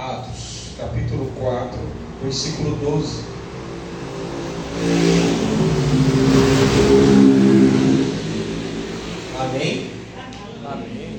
Atos, capítulo 4, versículo 12. Amém? Amém.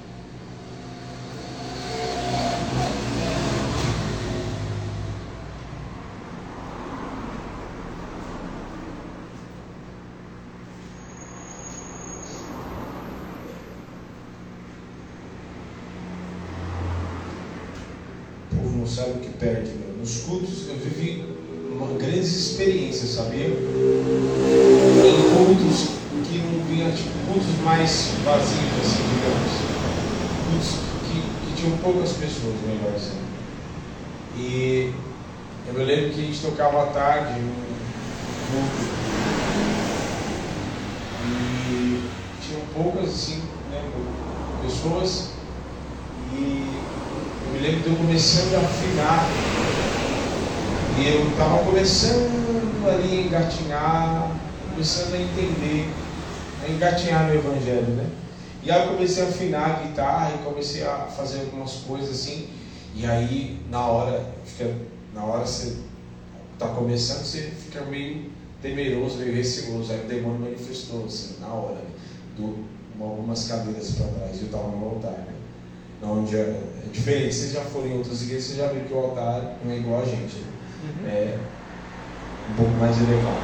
O povo não sabe o que perde, meu. Nos cultos eu vivi grandes experiências, sabia? Em cultos que não vinha, tipo, cultos mais vazios, assim, digamos. Cultos que tinham poucas pessoas, melhor dizendo. E eu me lembro que a gente tocava à tarde no culto. E tinham poucas, assim, né, pessoas. E eu me lembro de eu começando a afinar. E eu estava começando ali a engatinhar, começando a entender, a engatinhar no Evangelho, né? E aí eu comecei a afinar a guitarra e comecei a fazer algumas coisas assim. E aí, na hora você está começando, você fica meio temeroso, meio receoso. Aí o demônio manifestou assim, na hora, né? Algumas cadeiras para trás. Eu estava no altar, né? Onde é diferente. Vocês já foram em outras igrejas, vocês já viram que o altar não é igual a gente, né? É um pouco mais elevado.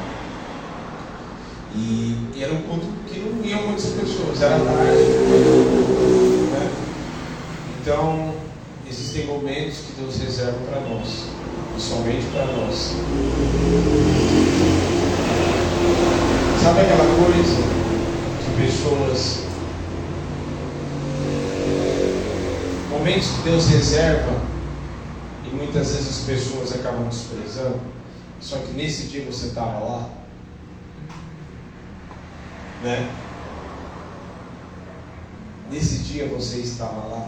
E era um culto que não iam muitas pessoas, era tarde, né? Então existem momentos que Deus reserva para nós, e somente para nós. Sabe aquela coisa de pessoas, momentos que Deus reserva e muitas vezes as pessoas acabam desprezando, só que nesse dia você estava lá, né? Nesse dia você estava lá.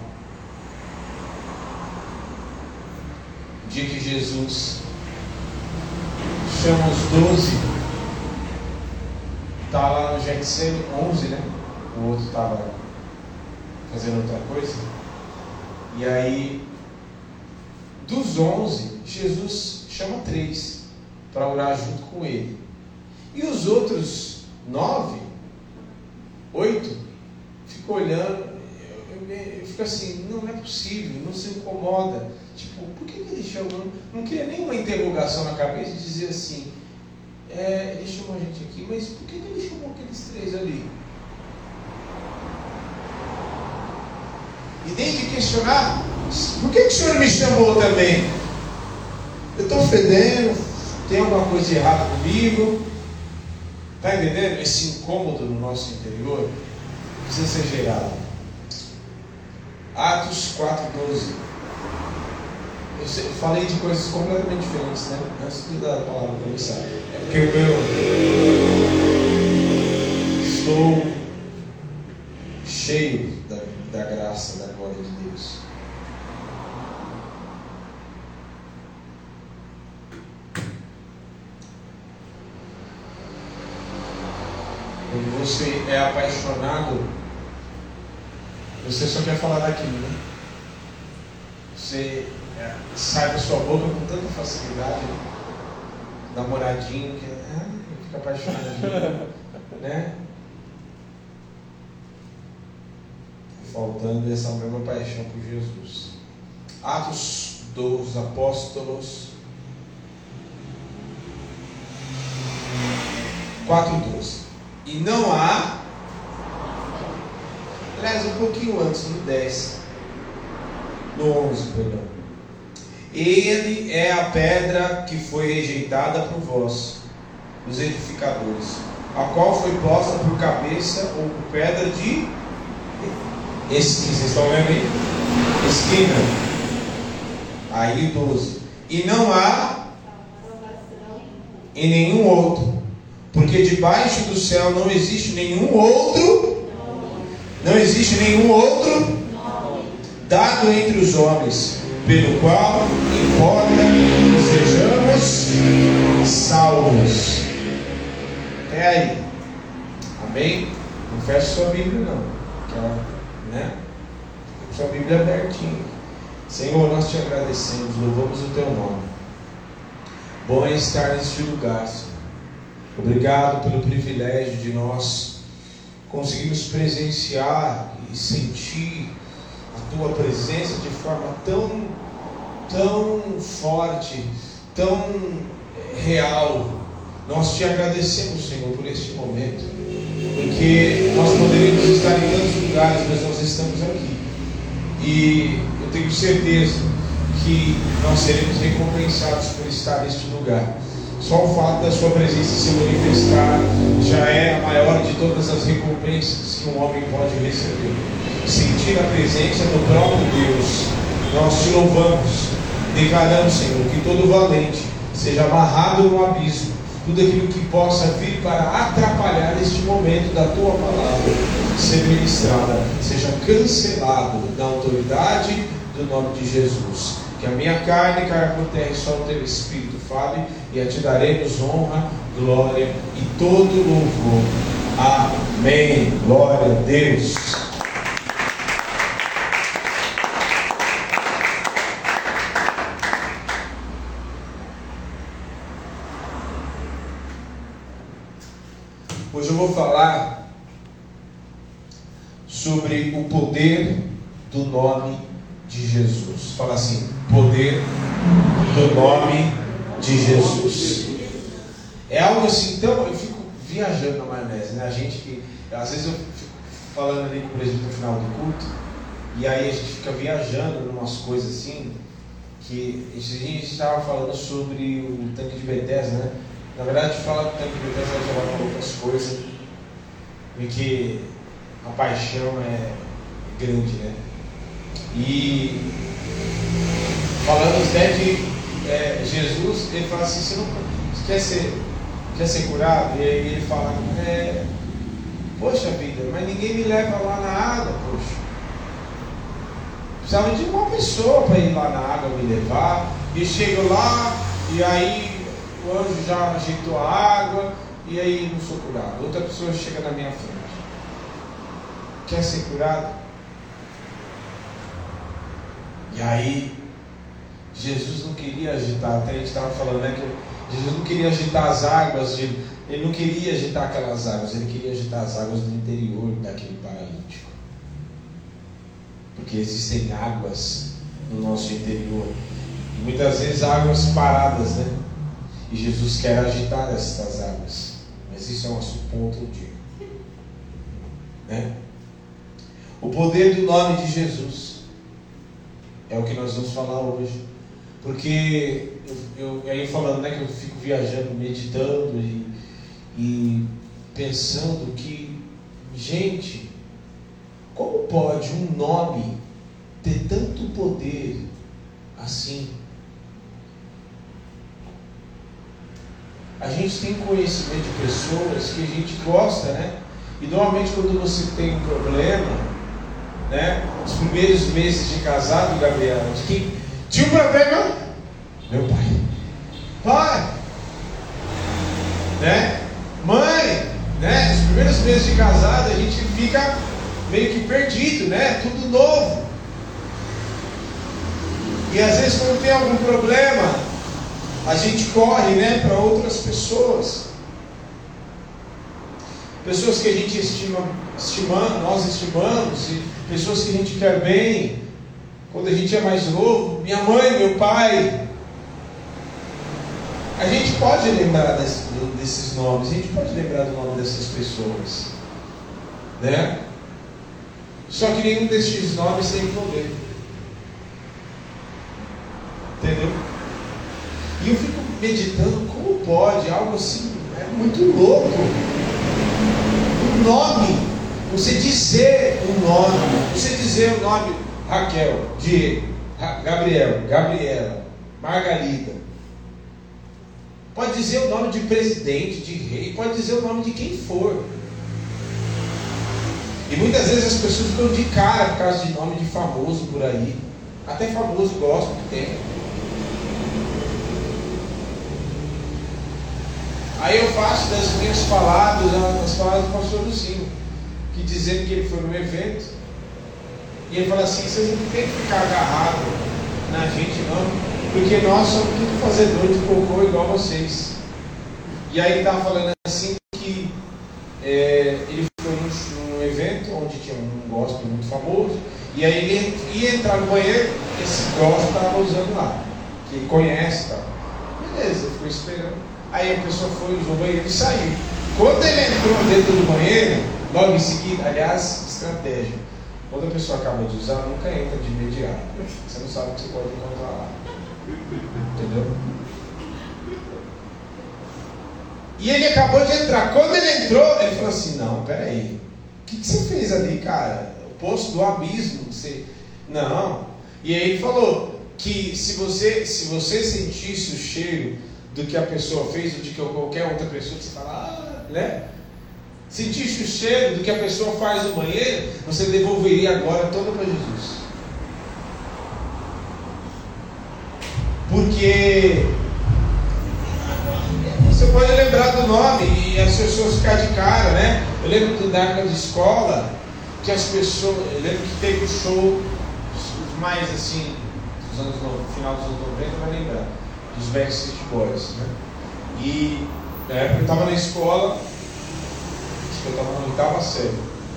O dia que Jesus chama os 12, está lá no Getsemane, 11, né? O outro estava fazendo outra coisa. E aí, dos 11, Jesus chama 3 para orar junto com ele. E os outros 9, 8, ficam olhando. Eu fico assim, não é possível, não se incomoda. Tipo, por que ele chamou? Não queria nenhuma interrogação na cabeça de dizer assim, ele chamou a gente aqui, mas por que ele chamou aqueles 3 ali? E nem de questionar, por que o Senhor me chamou também? Eu estou fedendo, tem alguma coisa errada comigo? Está entendendo? Esse incômodo no nosso interior precisa ser gerado. Atos 4:12. Eu falei de coisas completamente diferentes, né? Antes de dar a palavra para começar. É porque estou cheio da graça, da glória de Deus. Quando você é apaixonado, você só quer falar daquilo, né? Você sai da sua boca com tanta facilidade, né? Namoradinho, que fica apaixonadinho, né? Faltando essa mesma paixão por Jesus. Atos dos Apóstolos 4:12. E não há, aliás, um pouquinho antes, no 10, no 11, perdão. Ele é a pedra que foi rejeitada por vós, os edificadores, a qual foi posta por cabeça ou por pedra de esquina. Vocês estão vendo aí? Esquina. Aí 12. E não há em nenhum outro, porque debaixo do céu não existe nenhum outro, dado entre os homens, pelo qual importa que sejamos salvos. Até aí. Amém? Não feche sua Bíblia não, né? Sua Bíblia é abertinha. Senhor, nós te agradecemos, louvamos o teu nome. Bom é estar neste lugar, Senhor. Obrigado pelo privilégio de nós conseguirmos presenciar e sentir a tua presença de forma tão forte, tão real. Nós te agradecemos, Senhor, por este momento, porque nós poderíamos estar em tantos lugares, mas nós estamos aqui, e eu tenho certeza que nós seremos recompensados por estar neste lugar. Só o fato da sua presença se manifestar já é a maior de todas as recompensas que um homem pode receber. Sentir a presença do próprio Deus. Nós te louvamos, declaramos, Senhor, que todo valente seja amarrado no abismo, tudo aquilo que possa vir para atrapalhar este momento da tua palavra ser ministrada, seja cancelado na autoridade do nome de Jesus. Que a minha carne caia por terra e só o teu Espírito fale, e a ti daremos honra, glória e todo louvor. Amém. Glória a Deus. Hoje eu vou falar sobre o poder do nome de Jesus. Fala assim: poder do nome de Jesus. É algo assim, então eu fico viajando na maionese, né? A gente que, às vezes eu fico falando ali com o presbítero no final do culto, e aí a gente fica viajando em umas coisas assim, que a gente estava falando sobre o tanque de Betesda, né? Na verdade, fala do tanque de Betesda, já vai falar outras coisas, porque a paixão é grande, né? E falando até de Jesus, ele fala assim: você quer ser curado? E aí ele fala: poxa vida, mas ninguém me leva lá na água, poxa. Precisava de uma pessoa para ir lá na água me levar. E chego lá, e aí o anjo já ajeitou a água, e aí não sou curado. Outra pessoa chega na minha frente. Quer ser curado? E aí, Jesus não queria agitar, até a gente estava falando, né, que Jesus não queria agitar as águas, ele não queria agitar aquelas águas, ele queria agitar as águas do interior daquele paralítico. Porque existem águas no nosso interior, e muitas vezes águas paradas, né? E Jesus quer agitar essas águas, mas isso é um assunto para outro dia, né? O poder do nome de Jesus é o que nós vamos falar hoje, porque aí falando, né, que eu fico viajando, meditando e pensando que, gente, como pode um nome ter tanto poder assim? A gente tem conhecimento de pessoas que a gente gosta, né? E normalmente quando você tem um problema, né? Os primeiros meses de casado, Gabriel, de quem tinha um problema? Meu pai, né? Mãe, né? Os primeiros meses de casado a gente fica meio que perdido, né? Tudo novo. E às vezes quando tem algum problema, a gente corre, né, para outras pessoas. Pessoas que a gente nós estimamos, e pessoas que a gente quer bem, quando a gente é mais novo, minha mãe, meu pai. A gente pode lembrar desses nomes, a gente pode lembrar do nome dessas pessoas, né? Só que nenhum destes nomes tem poder, entendeu? E eu fico meditando como pode algo assim, é muito louco. O nome, você dizer o nome, você dizer o nome Raquel, Diego, Gabriel, Gabriela, Margarida. Pode dizer o nome de presidente, de rei, pode dizer o nome de quem for. E muitas vezes as pessoas ficam de cara por causa de nome de famoso por aí. Até famoso gosta que tem. Aí eu faço das minhas palavras, as palavras do pastor Lucinho, que dizendo que ele foi num evento, e ele fala assim: vocês não tem que ficar agarrados na gente não, porque nós somos tudo fazedor de cocô igual vocês. E aí ele estava falando assim que ele foi num evento onde tinha um gospel muito famoso, e aí ele ia entrar no banheiro, esse gospel estava usando lá, que ele conhece e tal. Beleza, ele ficou esperando. Aí a pessoa foi, usou o banheiro e saiu. Quando ele entrou dentro do banheiro, logo em seguida, aliás, estratégia. Quando a pessoa acaba de usar, nunca entra de imediato. Você não sabe o que você pode encontrar lá. Entendeu? E ele acabou de entrar. Quando ele entrou, ele falou assim: não, peraí, o que você fez ali, cara? O poço do abismo. Você... Não. E aí ele falou que se você sentisse o cheiro do que a pessoa fez, ou de que qualquer outra pessoa, você fala, né? Sentisse o cheiro do que a pessoa faz no banheiro, você devolveria agora toda para Jesus. Porque você pode lembrar do nome e as pessoas ficarem de cara, né? Eu lembro da época de escola, que as pessoas, eu lembro que teve um show, os mais assim, no final dos anos 90, vai lembrar, dos Backstreet Boys, né? E na época eu estava na escola, acho que eu estava na oitava série.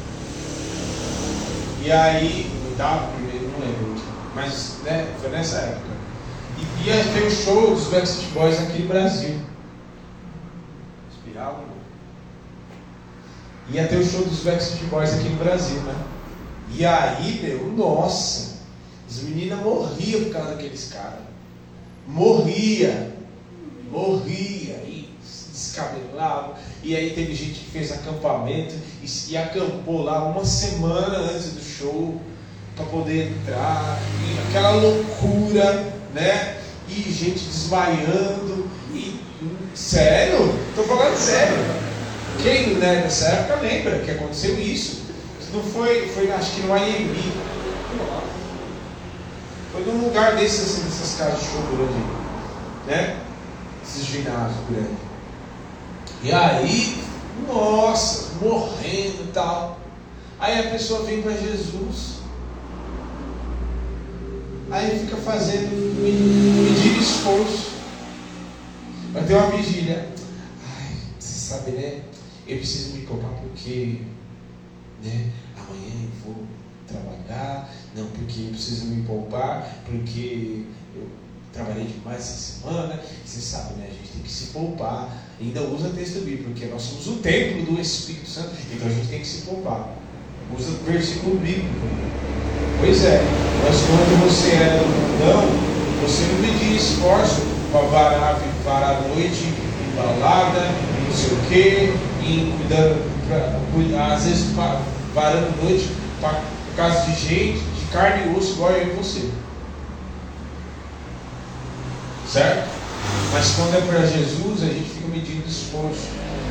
E aí, oitava, primeiro, não lembro, mas né, foi nessa época. E ia ter o show dos Backstreet Boys aqui no Brasil. Espiral? Ia ter o show dos Backstreet Boys aqui no Brasil, né? E aí, meu, nossa, as meninas morriam por causa daqueles caras. Morria, e se descabelava. E aí teve gente que fez acampamento e acampou lá uma semana antes do show para poder entrar, e aquela loucura, né? E gente desmaiando, e sério, estou falando sério. Quem né, nessa época lembra que aconteceu isso? Não foi acho que no IMB. Foi num lugar desses, assim, dessas casas de show grande, né? Esses ginásios grandes. E aí, nossa, morrendo e tal. Aí a pessoa vem para Jesus. Aí fica fazendo medir esforço. Vai ter uma vigília. Ai, você sabe, né? Eu preciso me poupar porque, né? Amanhã eu vou trabalhar. Não, porque eu preciso me poupar, porque eu trabalhei demais essa semana. Você sabe, né? A gente tem que se poupar. Ainda usa texto bíblico, porque nós somos o templo do Espírito Santo, então a gente tem que se poupar. Usa o versículo bíblico. Pois é, mas quando você era do mundão, você não media esforço para varar a noite em balada, em não sei o quê, em cuidando, às vezes varando noite por causa de gente, de carne e osso, igual eu e você. Certo? Mas quando é para Jesus, a gente fica medindo esforço.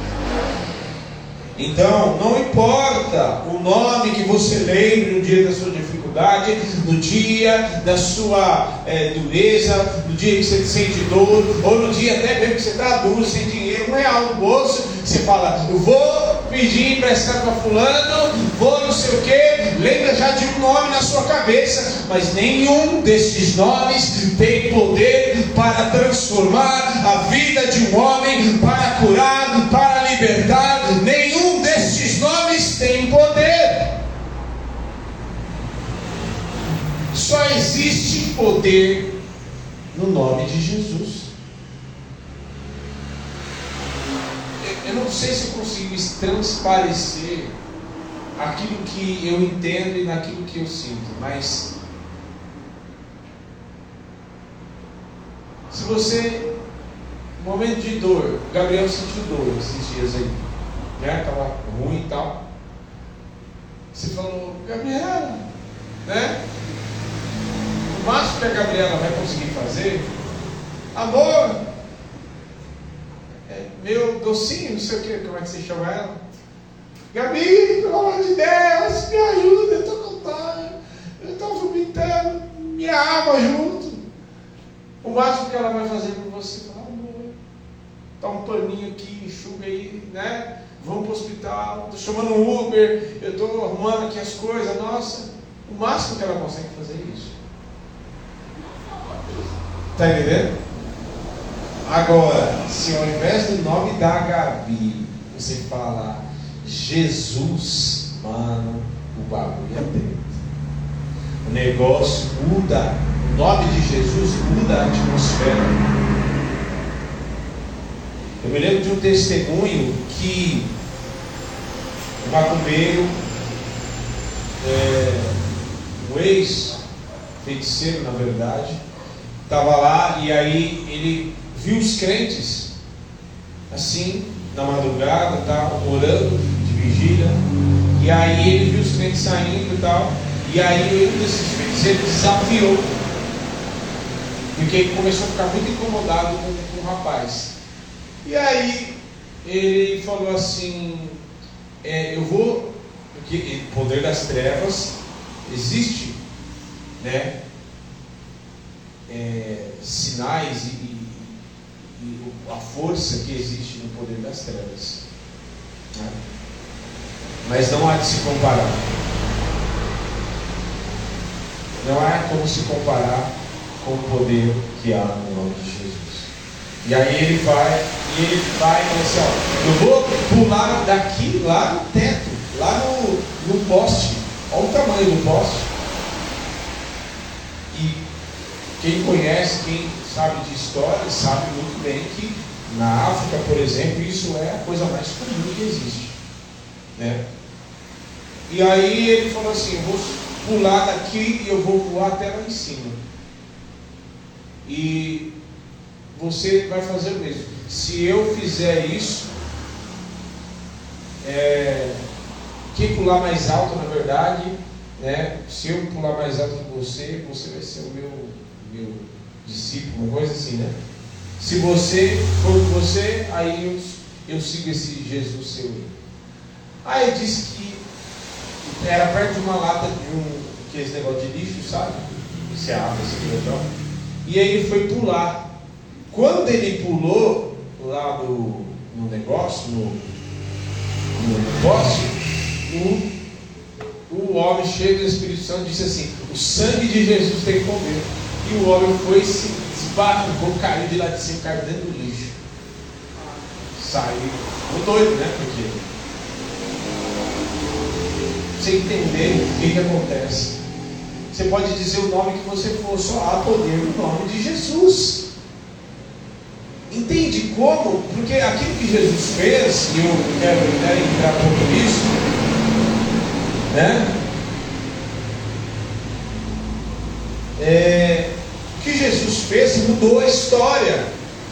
Então, não importa o nome que você lembre no dia da sua dificuldade, no dia da sua dureza, no dia que você sente dor, ou no dia até mesmo que você está duro, sem dinheiro, R$1 no bolso, você fala, eu vou pedir emprestado para fulano, vou não sei o que, lembra já de um nome na sua cabeça, mas nenhum desses nomes tem poder para transformar a vida de um homem, para curar, para libertar. Nenhum desses nomes tem poder. Só existe poder no nome de Jesus. Eu não sei se eu consigo transparecer aquilo que eu entendo e naquilo que eu sinto, mas se você, no momento de dor, Gabriel sentiu dor esses dias aí, né? Estava ruim e tal. Você falou, Gabriela, né? O máximo que a Gabriela vai conseguir fazer, amor, meu docinho, não sei o que, como é que você chama ela? Gabi, pelo amor de Deus, me ajuda, eu estou com dor, eu estou vomitando, me água junto. O máximo que ela vai fazer por você é falar, amor, dá um paninho aqui, enxuga aí, né? Vamos para o hospital, estou chamando um Uber, eu estou arrumando aqui as coisas, nossa. O máximo que ela consegue fazer é isso. Está entendendo? Agora, se ao invés do nome da Gabi, você fala Jesus, mano, o bagulho é dentro. O negócio muda. O nome de Jesus muda a atmosfera. Eu me lembro de um testemunho que um macumbeiro, um ex-feiticeiro, na verdade, estava lá e aí ele viu os crentes assim, na madrugada, tal, orando de vigília, e aí ele viu os crentes saindo e tal, e aí um desses feiticeiros desafiou, porque ele começou a ficar muito incomodado com o rapaz. E aí ele falou assim, eu vou, porque o poder das trevas existe, né? Sinais e a força que existe no poder das trevas, né? Mas não há de se comparar. Não há como se comparar com o poder que há no nome de Jesus. E aí ele vai e fala assim, ó, eu vou pular daqui lá no teto, lá no poste. Olha o tamanho do poste. E quem conhece, quem sabe de história, sabe muito bem que na África, por exemplo, isso é a coisa mais comum que existe, né? E aí ele falou assim, eu vou pular daqui e eu vou voar até lá em cima. E você vai fazer o mesmo. Se eu fizer isso, quem pular mais alto, na verdade, né? Se eu pular mais alto que você, você vai ser o meu discípulo, uma coisa assim, né? Se você for com você, aí eu sigo esse Jesus seu. Aí ele disse que era perto de uma lata de esse negócio de lixo, sabe? Esse água, esse legal. E aí ele foi pular. Quando ele pulou lá no negócio, no poste, o homem cheio do Espírito Santo disse assim, o sangue de Jesus tem poder. E o homem foi, se esbarrou, caiu de lá de cima, caiu dentro do lixo. Saiu, ficou doido, né? Porque você entender o que acontece. Você pode dizer o nome que você for, só há poder no nome de Jesus. Entende como? Porque aquilo que Jesus fez, e eu quero entrar um pouco nisso, né? O que Jesus fez mudou a história.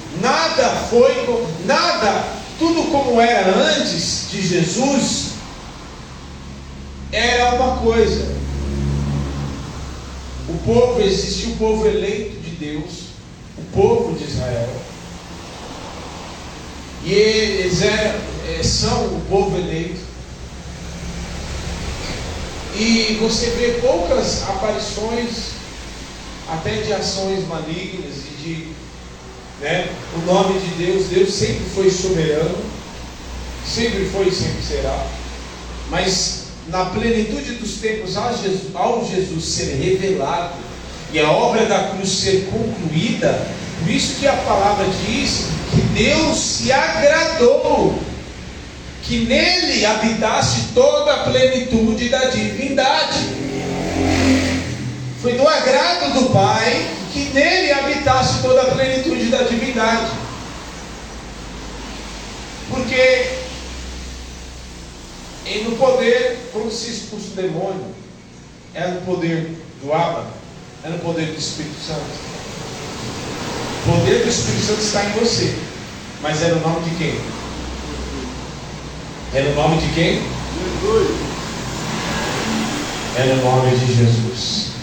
Tudo como era antes de Jesus, era uma coisa. Existia o povo eleito de Deus, o povo de Israel, e eles são o povo eleito. E você vê poucas aparições, até de ações malignas e o nome de Deus sempre foi soberano, sempre foi e sempre será. Mas na plenitude dos tempos, ao Jesus ser revelado e a obra da cruz ser concluída, por isso que a palavra diz que Deus se agradou que nele habitasse toda a plenitude da divindade. Foi do agrado do Pai que nele habitasse toda a plenitude da divindade. Porque no poder, quando se expulsa o demônio, é no poder do Abba, é no poder do Espírito Santo. O poder do Espírito Santo está em você, mas é no nome de quem? É no nome de quem? Jesus. É no nome de Jesus.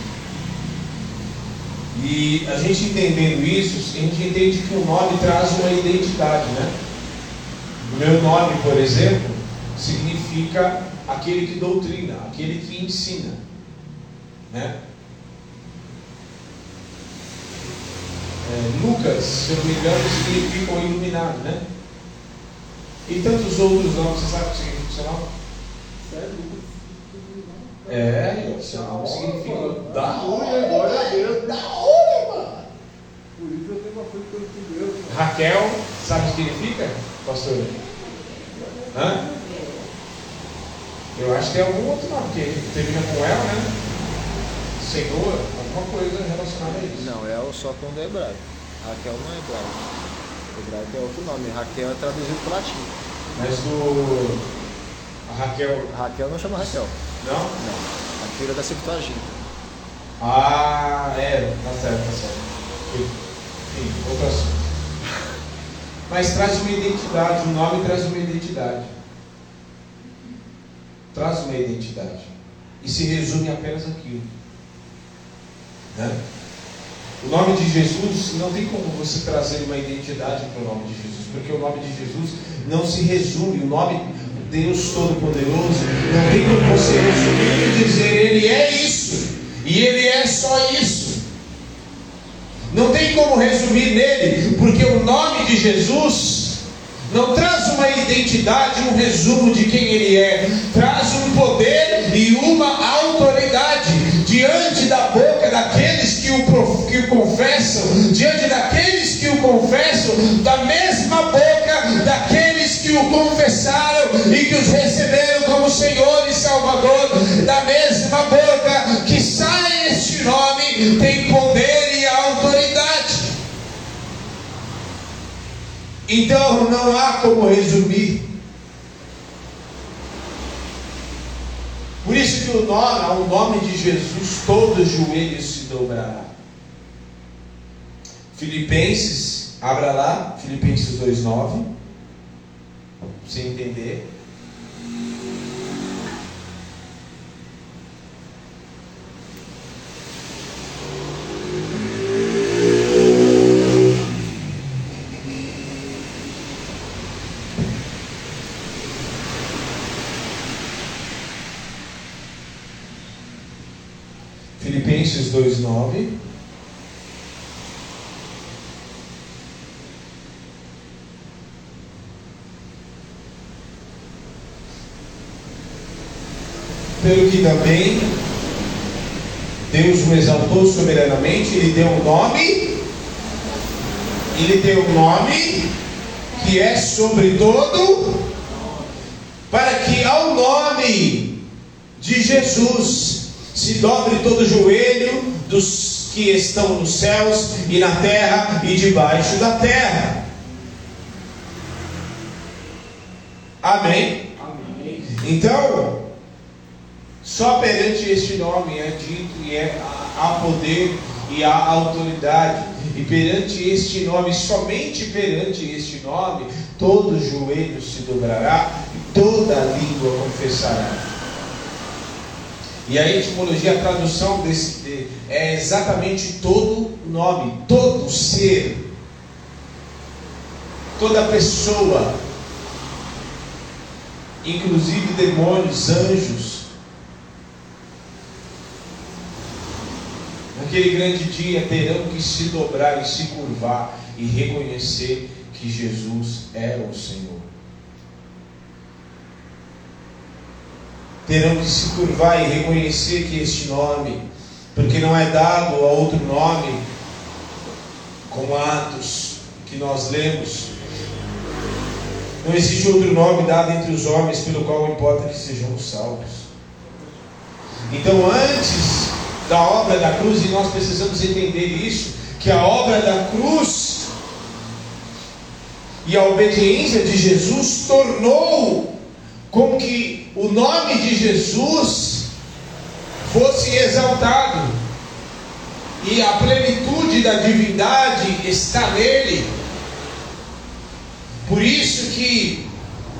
E a gente entendendo isso, a gente entende que o nome traz uma identidade, né? O meu nome, por exemplo, significa aquele que doutrina, aquele que ensina, né? Lucas, se eu não me engano, significa o iluminado, né? E tantos outros nomes, você sabe o que significa o seu nome? Seu nome significa da hora, glória a Deus, da hora, mano. Raquel, sabe o que significa, pastor? Hã? Eu acho que tem algum outro nome que termina com El, né? Senhor, alguma coisa relacionada a isso. Não, El só quando é hebraico. Raquel não é hebraico. Hebraico é outro nome. Raquel é traduzido para latim. Mas a Raquel. Raquel não chama Raquel. Não? Não. A filha da Septuaginta. Ah, tá certo. Enfim, outro assunto. Mas traz uma identidade, o nome traz uma identidade. Traz uma identidade. E se resume apenas aquilo. Né? O nome de Jesus, não tem como você trazer uma identidade para o nome de Jesus, porque o nome de Jesus não se resume, o nome Deus Todo-Poderoso, não tem como você resumir e dizer Ele é isso, e Ele é só isso. Não tem como resumir nele, porque o nome de Jesus não traz uma identidade, um resumo de quem Ele é, traz um poder e uma autoridade diante da boca daqueles que o confessam, diante daqueles que o confessam, da mesma boca daqueles que o confessaram e que os receberam como Senhor e Salvador, da mesma boca que sai este nome, tem poder e autoridade. Então não há como resumir. Por isso que ao nome de Jesus todo joelho se dobrará. Filipenses, abra lá, Filipenses 2:9, para você entender. Filipenses 2:9. Pelo que também Deus o exaltou soberanamente, Ele deu um nome que é sobre todo, para que ao nome de Jesus se dobre todo o joelho dos que estão nos céus e na terra e debaixo da terra. Amém? Amém. Então, só perante este nome é dito e há poder e há autoridade. E perante este nome, somente perante este nome, todo joelho se dobrará e toda língua confessará. E a etimologia, a tradução é exatamente todo nome, todo ser, toda pessoa, inclusive demônios, anjos. Naquele grande dia terão que se dobrar e se curvar e reconhecer que Jesus é o Senhor. Terão que se curvar e reconhecer que este nome, porque não é dado a outro nome, como Atos, que nós lemos, não existe outro nome dado entre os homens pelo qual importa que sejamos salvos. Então, antes da obra da cruz, e nós precisamos entender isso, que a obra da cruz e a obediência de Jesus tornou com que o nome de Jesus fosse exaltado, e a plenitude da divindade está nele. Por isso que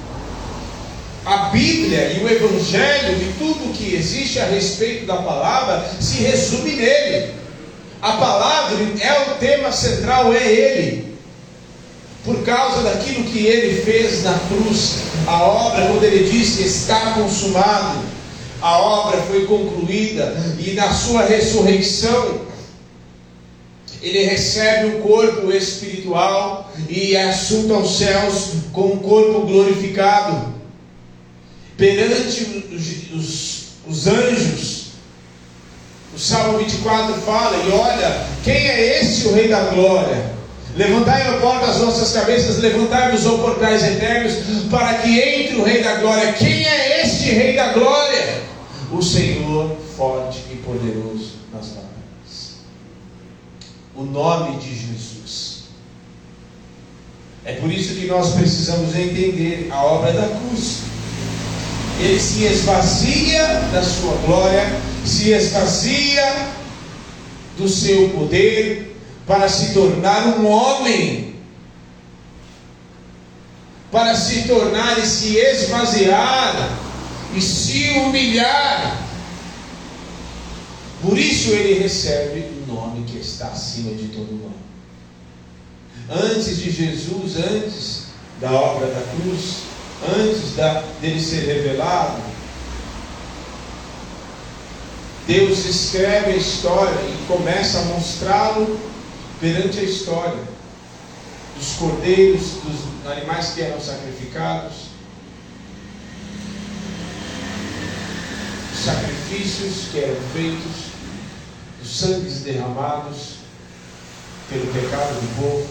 a Bíblia e o Evangelho e tudo que existe a respeito da palavra se resume nele. A palavra é o tema central, é ele. Por causa daquilo que ele fez na cruz, a obra, quando ele disse está consumado, a obra foi concluída, e na sua ressurreição ele recebe um corpo espiritual e é assunto aos céus com um corpo glorificado perante os anjos. O Salmo 24 fala: e olha, quem é esse o Rei da Glória? Levantai, ó porta, as nossas cabeças, levantai-vos, ó portais eternos, para que entre o Rei da Glória. Quem é este Rei da Glória? O Senhor forte e poderoso nas batalhas. O nome de Jesus. É por isso que nós precisamos entender a obra da cruz. Ele se esvazia da sua glória, se esvazia do seu poder, para se tornar um homem, para se tornar e se esvaziar e se humilhar. Por isso ele recebe o nome que está acima de todo nome. Antes de Jesus, antes da obra da cruz, antes dele ser revelado, Deus escreve a história e começa a mostrá-lo perante a história dos cordeiros, dos animais que eram sacrificados, dos sacrifícios que eram feitos, dos sangues derramados pelo pecado do povo,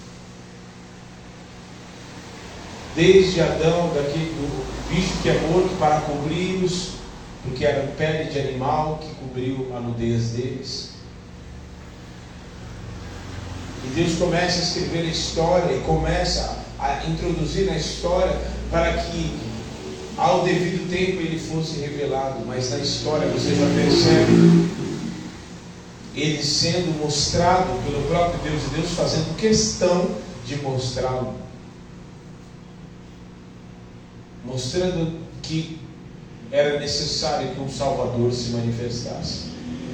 desde Adão, do bicho que é morto para cobri-los, porque era pele de animal que cobriu a nudez deles. E Deus começa a escrever a história e começa a introduzir na história para que ao devido tempo ele fosse revelado. Mas na história você já percebe ele sendo mostrado pelo próprio Deus, e Deus fazendo questão de mostrá-lo, mostrando que era necessário que um Salvador se manifestasse.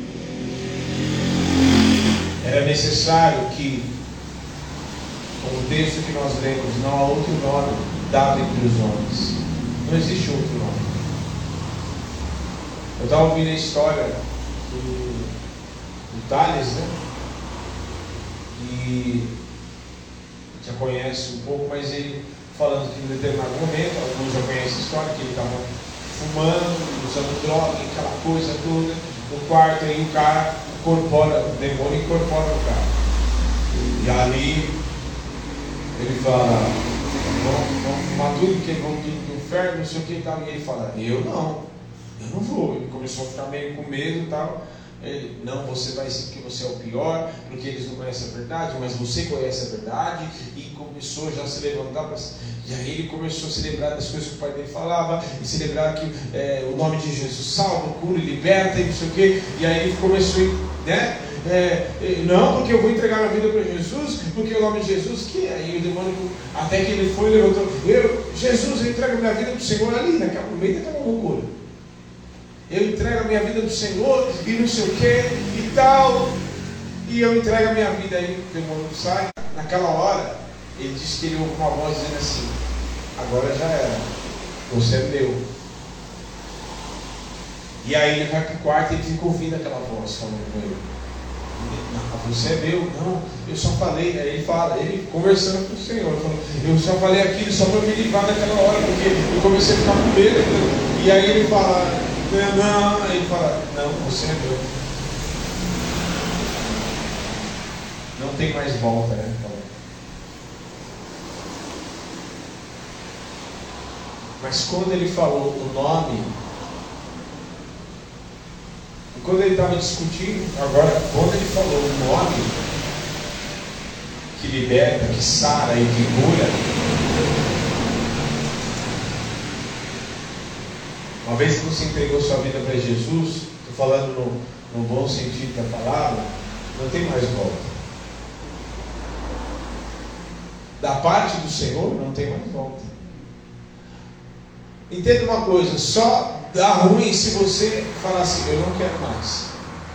Era necessário que, como o texto que nós lemos, não há outro nome dado entre os homens. Não existe outro nome. Eu estava ouvindo a história do Tales, né? E já conhece um pouco, mas ele falando que em determinado momento, alguns já conhecem a história, que ele estava fumando, usando droga, aquela coisa toda, no quarto, aí o cara o demônio incorpora o cara. E ali ele fala, vamos fumar tudo, porque vamos do inferno, não sei o que e tal. E ele fala, eu não vou. Ele começou a ficar meio com medo e tal. Ele, não, você vai ser porque você é o pior, porque eles não conhecem a verdade, mas você conhece a verdade. E começou já a se levantar e aí ele começou a se lembrar das coisas que o pai dele falava, e se lembrar que o nome de Jesus salva, cura, liberta e não sei o que. E aí ele começou, né? Não, porque eu vou entregar minha vida para Jesus, porque o nome de Jesus, que aí o demônio, até que ele foi e levantou, Jesus, eu entrego minha vida para o Senhor ali, no meio daquela loucura. Eu entrego a minha vida para o Senhor e não sei o que e tal, e eu entrego a minha vida. Aí o demônio sai. Naquela hora ele disse que ele ouviu uma voz dizendo assim, agora já era, você é meu. E aí ele vai para o quarto e ele fica ouvindo aquela voz falando com ele, não, você é meu. Não, eu só falei. Aí ele conversando com o Senhor, falando, eu só falei aquilo só para me livrar daquela hora, porque eu comecei a ficar com medo. E aí ele fala, não, aí ele fala, não, você é meu. Não tem mais volta, né? Mas quando ele falou o nome, quando ele estava discutindo, agora, quando ele falou o nome que liberta, que sara e que cura, uma vez que você entregou sua vida para Jesus, estou falando no bom sentido da palavra, não tem mais volta. Da parte do Senhor, não tem mais volta. Entenda uma coisa, só dá ruim se você falar assim, eu não quero mais.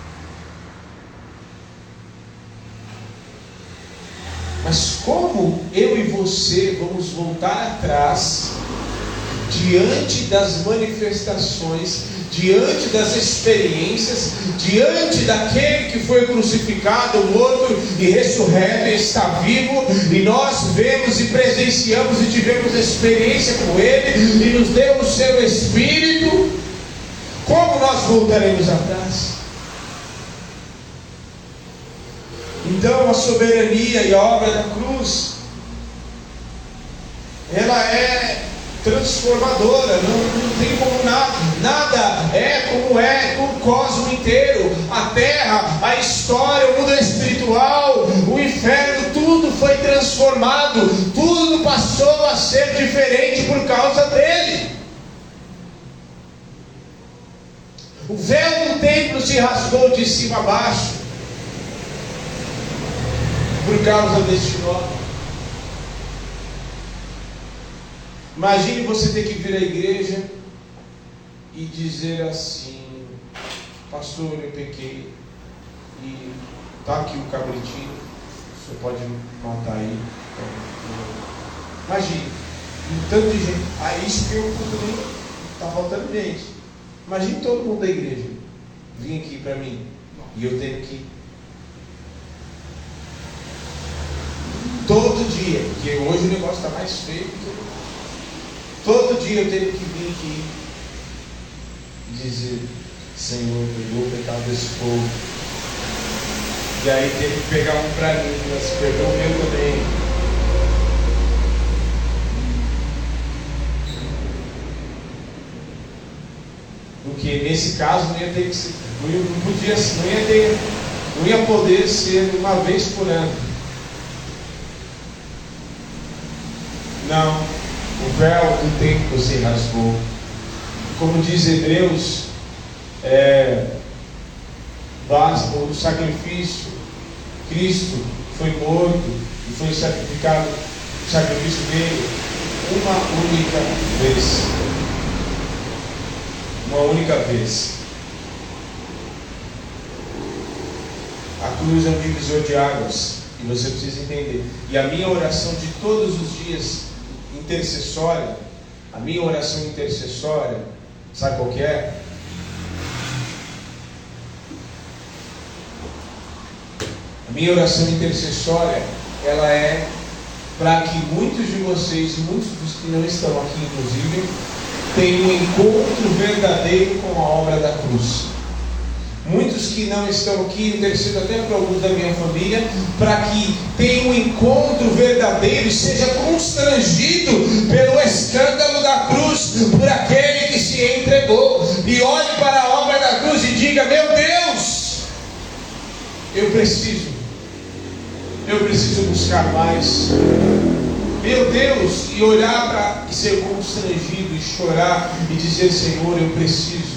Mas como eu e você vamos voltar atrás diante das manifestações, diante das experiências, diante daquele que foi crucificado, morto e ressurreto e está vivo, e nós vemos e presenciamos e tivemos experiência com ele e nos deu o seu Espírito? Como nós voltaremos atrás? Então a soberania e a obra da cruz, ela é transformadora, não tem como nada é como é o cosmos inteiro, a terra, a história, o mundo espiritual, o inferno, tudo foi transformado, tudo passou a ser diferente por causa dele. O véu do templo se rasgou de cima a baixo por causa deste nome. Imagine você ter que vir à igreja e dizer assim: pastor, eu pequei e está aqui o cabritinho, você pode matar aí. Imagine, um tanto de gente. Isso que eu nem está faltando gente. Imagine todo mundo da igreja vir aqui para mim e eu tenho que todo dia, porque hoje o negócio está mais feio do que todo dia eu tenho que vir aqui e dizer: Senhor, perdoa o pecado desse povo. E aí tem que pegar um para mim, mas perdoa o meu também. Porque nesse caso não ia ter que ser, não ia poder ser uma vez por ano. Não, o véu do templo se rasgou. Como diz Hebreus, basta o sacrifício. Cristo foi morto e foi sacrificado, o sacrifício dele uma única vez. Uma única vez. A cruz é um divisor de águas, e você precisa entender. E a minha oração de todos os dias intercessória, a minha oração intercessória, sabe qual que é? A minha oração intercessória, ela é para que muitos de vocês, muitos dos que não estão aqui inclusive, tenham um encontro verdadeiro com a obra da cruz. Muitos que não estão aqui, intercedo até para alguns da minha família, para que tenham um encontro verdadeiro e seja constrangido pelo escândalo da cruz, por aquele que se entregou, e olhe para a obra da cruz e diga: meu Deus, eu preciso buscar mais. Meu Deus, e olhar para e ser constrangido e chorar e dizer: Senhor, eu preciso.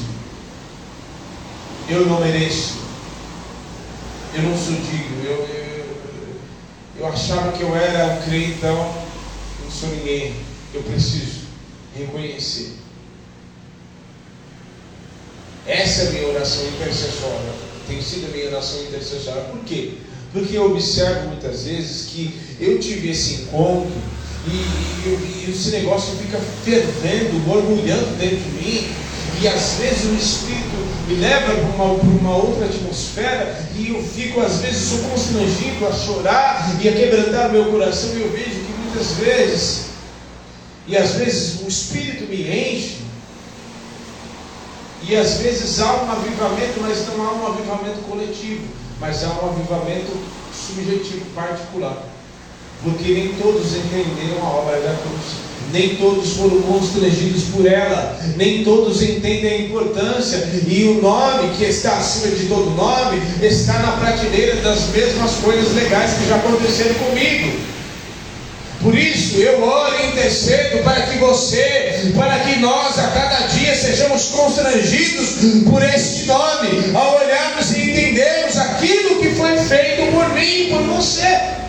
Eu não mereço, eu não sou digno, eu achava que eu era um crentão, não sou ninguém. Eu preciso reconhecer. Essa é a minha oração intercessória, tem sido a minha oração intercessória. Por quê? Porque eu observo muitas vezes que eu tive esse encontro e esse negócio fica fervendo, borbulhando dentro de mim, e às vezes o Espírito me leva para uma outra atmosfera, e eu fico, às vezes, sou constrangido a chorar e a quebrantar o meu coração, e eu vejo que muitas vezes, e às vezes o Espírito me enche, e às vezes há um avivamento, mas não há um avivamento coletivo, mas há um avivamento subjetivo, particular, porque nem todos entenderam a obra da cruz. Nem todos foram constrangidos por ela, nem todos entendem a importância, e o nome que está acima de todo nome está na prateleira das mesmas coisas legais que já aconteceram comigo. Por isso eu oro e intercedo para que nós a cada dia sejamos constrangidos por este nome, ao olharmos e entendermos aquilo que foi feito por mim e por você.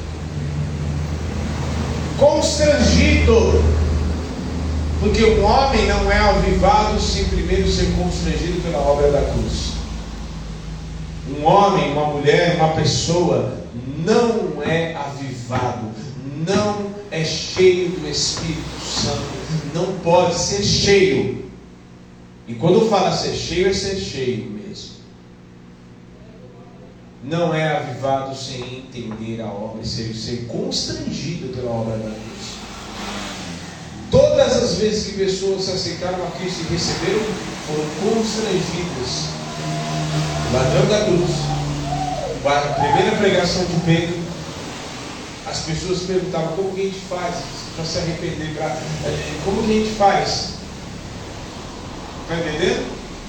Constrangido, porque um homem não é avivado sem primeiro ser constrangido pela obra da cruz. Um homem, uma mulher, uma pessoa não é avivado, não é cheio do Espírito Santo, não pode ser cheio. E quando fala ser cheio, é ser cheio mesmo. Não é avivado sem entender a obra e ser constrangido pela obra da cruz. Todas as vezes que pessoas aceitaram a Cristo e receberam, foram constrangidas. O ladrão da cruz A primeira pregação de Pedro, as pessoas perguntavam como que a gente faz para se arrepender, como que a gente faz? Está entendendo?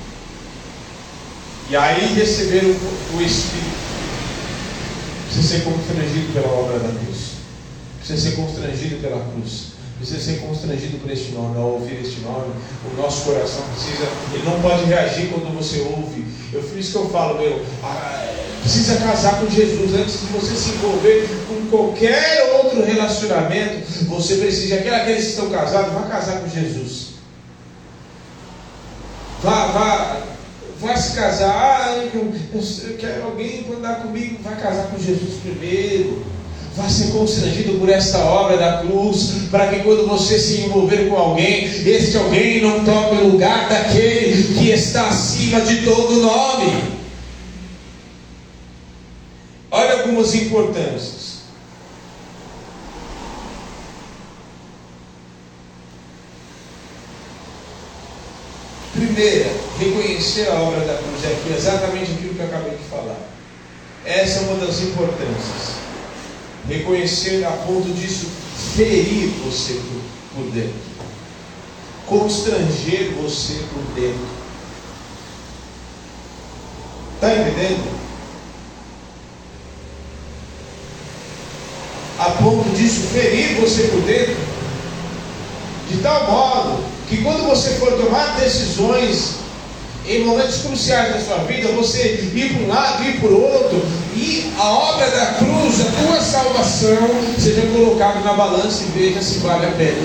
E aí receberam o Espírito. Precisa ser constrangido pela obra da cruz. Precisa ser constrangido pela cruz. Precisa ser constrangido por este nome. Ao ouvir este nome, o nosso coração precisa. Ele não pode reagir quando você ouve. Por isso que eu falo, precisa casar com Jesus. Antes de você se envolver com qualquer outro relacionamento, você precisa. Aqueles que estão casados, vá casar com Jesus. Vai se casar. Eu quero alguém para andar comigo. Vai casar com Jesus primeiro. Vai ser constrangido por esta obra da cruz, para que quando você se envolver com alguém, este alguém não tome o lugar daquele que está acima de todo nome. Olha algumas importâncias. Primeira, reconhecer a obra da cruz, é exatamente aquilo que eu acabei de falar. Essa é uma das importâncias. Reconhecer a ponto disso ferir você por dentro, constranger você por dentro. Está entendendo? A ponto disso ferir você por dentro, de tal modo que quando você for tomar decisões em momentos cruciais da sua vida, você ir para um lado, ir para o outro, e a obra da cruz, a tua salvação, seja colocada na balança e veja se vale a pena.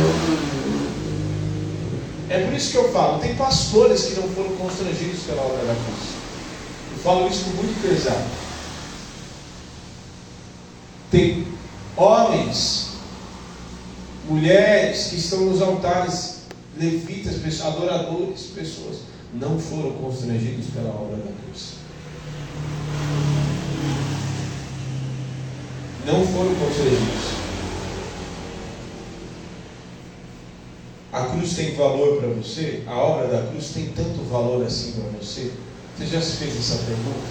É por isso que eu falo, tem pastores que não foram constrangidos pela obra da cruz. Eu falo isso com muito pesar. Tem homens, mulheres que estão nos altares, levitas, adoradores, pessoas não foram constrangidos pela obra da cruz. Não foram constrangidos. A cruz tem valor para você? A obra da cruz tem tanto valor assim para você? Você já se fez essa pergunta?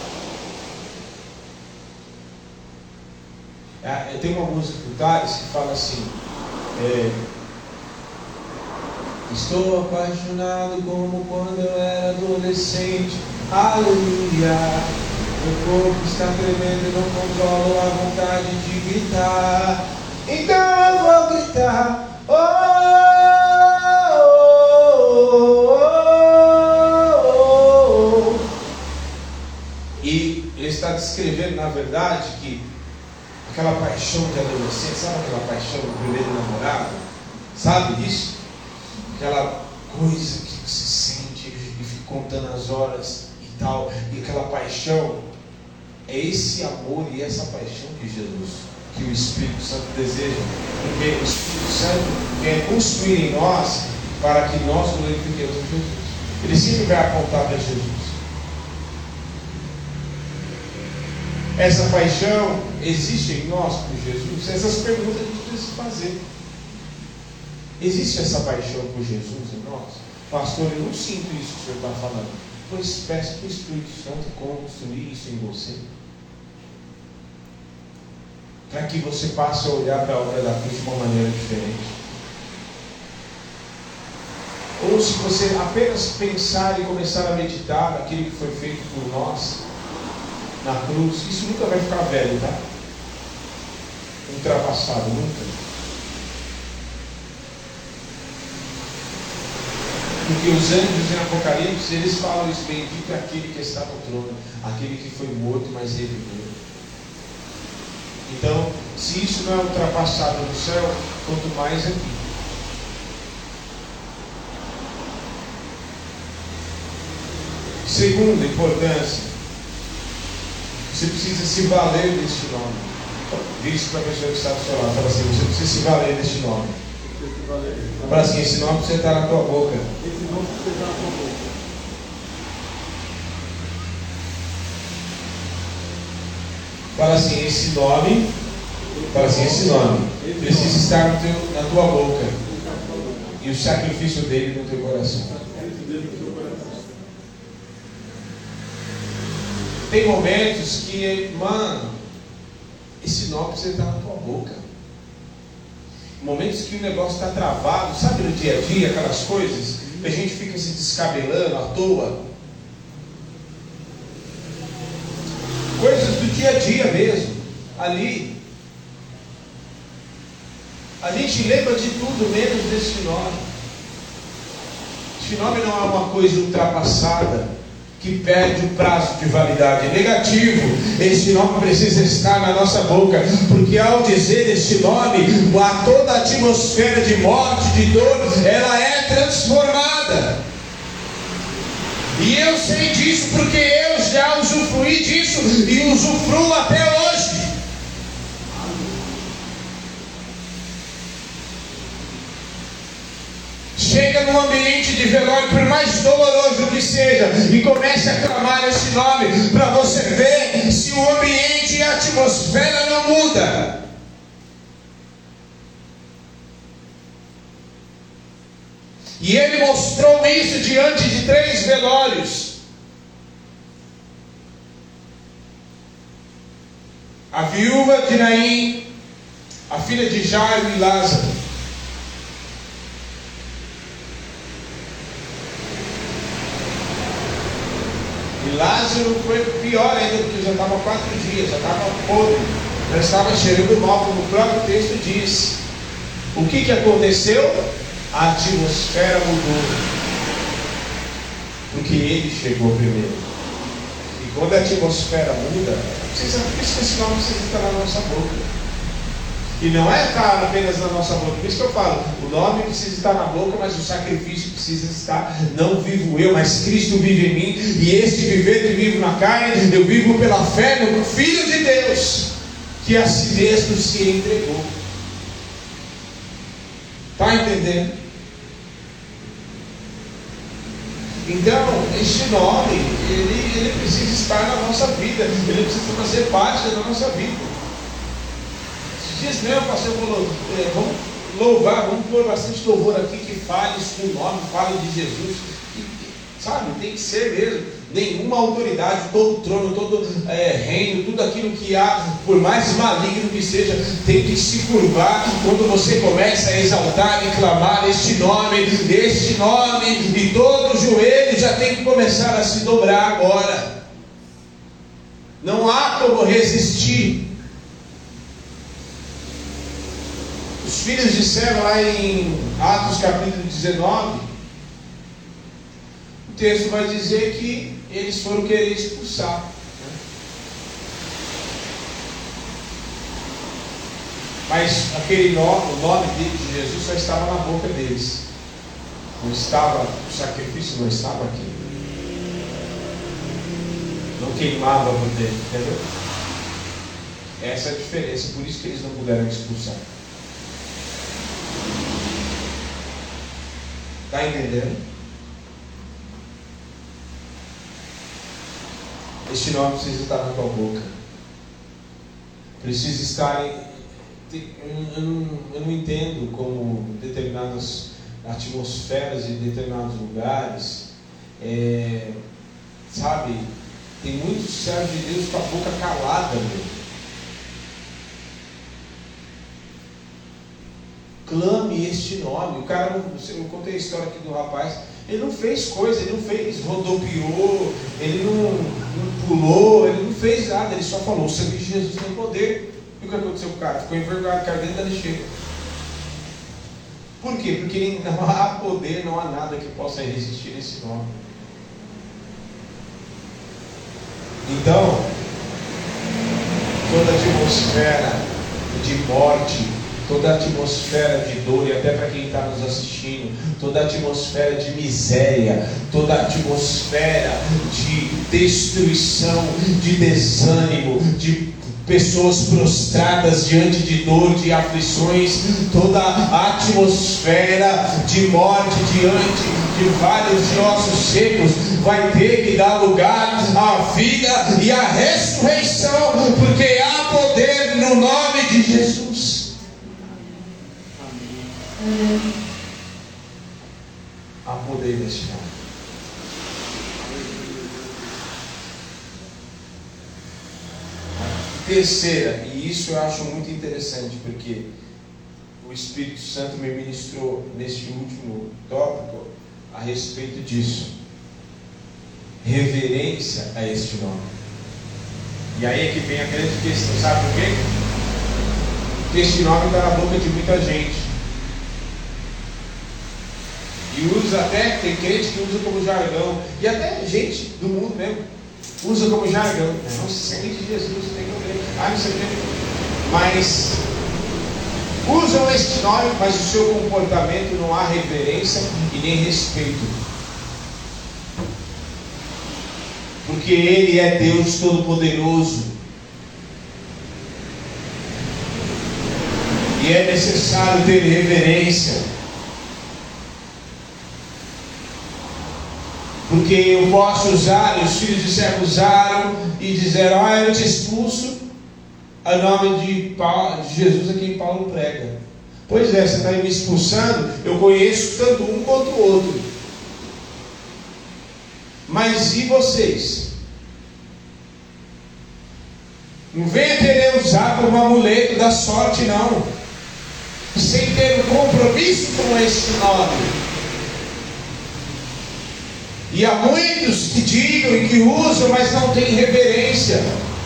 Eu tenho uma música do Tales que fala assim: estou apaixonado como quando eu era adolescente. Aleluia. Meu corpo está tremendo e não controlo a vontade de gritar. Então eu vou gritar. Oh, oh, oh, oh, oh. E ele está descrevendo, na verdade, que aquela paixão de adolescente, sabe aquela paixão do primeiro namorado? Sabe disso? Aquela coisa que você sente e fica contando as horas e tal, e aquela paixão, é esse amor e essa paixão de Jesus que o Espírito Santo deseja, porque o Espírito Santo quer construir em nós para que nós glorifiquemos a Jesus. Ele sempre vai apontar para Jesus. Essa paixão existe em nós por Jesus? Essas perguntas a gente precisa fazer. Existe essa paixão por Jesus em nós? Pastor, eu não sinto isso que o senhor está falando. Pois peço para o Espírito Santo construir isso em você, para que você passe a olhar para a obra da cruz de uma maneira diferente. Ou se você apenas pensar e começar a meditar naquilo que foi feito por nós na cruz, isso nunca vai ficar velho, tá? Ultrapassado, nunca. Porque os anjos em Apocalipse, eles falam isso: bendito é aquele que está no trono, aquele que foi morto, mas reviveu. Então, se isso não é ultrapassado no céu, quanto mais aqui. Segunda importância, você precisa se valer deste nome. Diz para a pessoa que está do seu lado, fala assim: você precisa se valer deste nome. Fala assim: esse nome precisa estar na tua boca. Esse nome precisa estar na tua boca. Fala assim: esse nome. Fala assim: esse nome precisa estar na tua boca. E o sacrifício dele no teu coração. Tem momentos que, mano, esse nome precisa estar na tua boca. Momentos que o negócio está travado, sabe, no dia a dia, aquelas coisas que a gente fica se descabelando à toa. Coisas do dia a dia mesmo. Ali a gente lembra de tudo menos desse nome. Esse nome não é uma coisa ultrapassada que perde o prazo de validade. É negativo. Esse nome precisa estar na nossa boca, porque ao dizer esse nome, toda a atmosfera de morte, de dor, ela é transformada. E eu sei disso porque eu já usufruí disso e usufruo até hoje. Chega num ambiente de velório, por mais doloroso que seja, e comece a clamar esse nome, para você ver se o ambiente e a atmosfera não muda. E ele mostrou isso diante de 3 velórios. A viúva de Naim, a filha de Jairo e Lázaro. E Lázaro foi pior ainda, porque já estava 4 dias, já estava podre, já estava cheirando mal, como o próprio texto diz. O que aconteceu? A atmosfera mudou, porque ele chegou primeiro. E quando a atmosfera muda, por isso que esse nome precisa estar na nossa boca. E não é estar apenas na nossa boca. Por isso que eu falo, o nome precisa estar na boca, mas o sacrifício precisa estar. Não vivo eu, mas Cristo vive em mim. E este viver que vivo na carne, eu vivo pela fé no Filho de Deus, que a si mesmo se entregou. Está entendendo? Então, este nome, ele precisa estar na nossa vida, ele precisa fazer parte da nossa vida. Esses dias mesmo, o pastor falou, vamos louvar, vamos pôr bastante louvor aqui, que fale o nome, fale de Jesus, sabe, tem que ser mesmo. Nenhuma autoridade, todo trono, todo reino, tudo aquilo que há, por mais maligno que seja, tem que se curvar quando você começa a exaltar e clamar este nome, e todo joelho já tem que começar a se dobrar agora. Não há como resistir. Os filhos de Seva, lá em Atos capítulo 19, o texto vai dizer que eles foram querer expulsar. Mas aquele nome, o nome de Jesus só estava na boca deles. Não estava, o sacrifício não estava aqui. Não queimava por dentro, entendeu? Essa é a diferença, por isso que eles não puderam expulsar. Está entendendo? Este nome precisa estar na tua boca. Precisa estar eu não entendo como determinadas atmosferas e determinados lugares, sabe, tem muitos servos de Deus com a boca calada mesmo. Clame este nome. O cara, eu contei a história aqui do rapaz, ele não fez coisa, ele não fez, rodopiou, ele não pulou, ele não fez nada, ele só falou: o sangue de Jesus tem poder. E o que aconteceu com o cara? Ficou envergonhado, caiu dentro da lixeira. Por quê? Porque não há poder, não há nada que possa resistir a esse nome. Então, toda a atmosfera de morte, toda a atmosfera de dor, e até para quem está nos assistindo, toda a atmosfera de miséria, toda a atmosfera de destruição, de desânimo, de pessoas prostradas diante de dor, de aflições, toda a atmosfera de morte diante de vales de ossos secos vai ter que dar lugar à vida e à ressurreição, porque há poder no nome de Jesus. Há poder neste nome. terceira, e isso eu acho muito interessante, porque o Espírito Santo me ministrou neste último tópico a respeito disso. Reverência a este nome. E aí é que vem a grande questão, sabe por quê? Porque este nome está na boca de muita gente. E usa até, tem crente que usa como jargão, e até gente do mundo mesmo usa como jargão. Não se sente de Jesus, não tem problema. Não sei o quê. Mas usam este nome, mas o seu comportamento não há reverência e nem respeito. Porque Ele é Deus Todo-Poderoso. E é necessário ter reverência. Porque eu posso usar, e os filhos de servo usaram, e disseram: eu te expulso a nome de Jesus a quem Paulo prega. Pois é, você está me expulsando, eu conheço tanto um quanto o outro. Mas e vocês? Não venha querer usar como amuleto da sorte, não. Sem ter um compromisso com esse nome. E há muitos que digam e que usam, mas não têm reverência.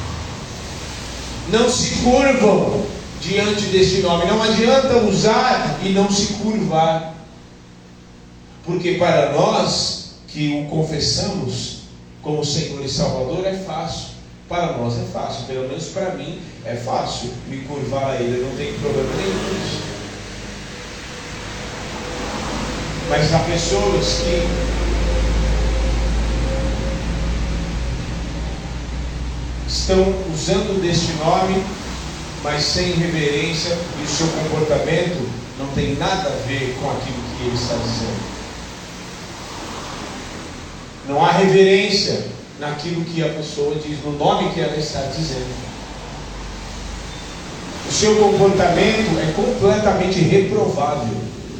Não se curvam diante deste nome. Não adianta usar e não se curvar. Porque para nós que o confessamos como Senhor e Salvador é fácil. Para nós é fácil. Pelo menos para mim é fácil me curvar a Ele. Eu não tenho problema nenhum com isso. Mas há pessoas que estão usando deste nome, mas sem reverência, e o seu comportamento não tem nada a ver com aquilo que ele está dizendo. Não há reverência naquilo que a pessoa diz, no nome que ela está dizendo. O seu comportamento é completamente reprovável.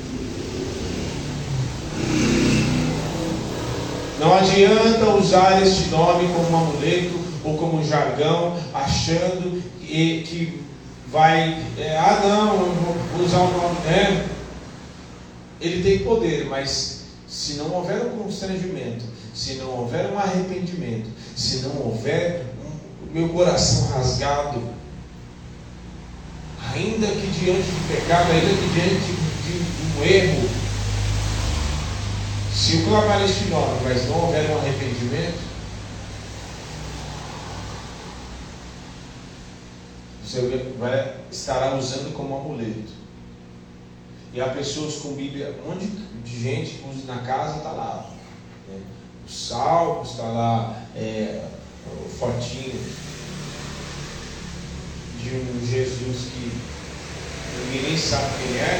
Não adianta usar este nome como um amuleto ou como um jargão, achando que vai, não, eu vou usar o nome, né? Ele tem poder, mas se não houver um constrangimento, se não houver um arrependimento, se não houver o meu coração rasgado, ainda que diante de pecado, ainda que diante de um erro, se eu clamar este nome, mas não houver um arrependimento, você estará usando como amuleto. E há pessoas com Bíblia, um monte de gente que usa na casa, está lá, né? O Salmos está lá, o fotinho de um Jesus que ninguém nem sabe quem é.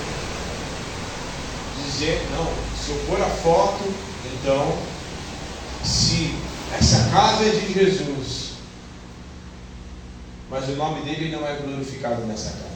Dizer, não, se eu pôr a foto, então, se essa casa é de Jesus, mas o nome dele não é glorificado nessa casa.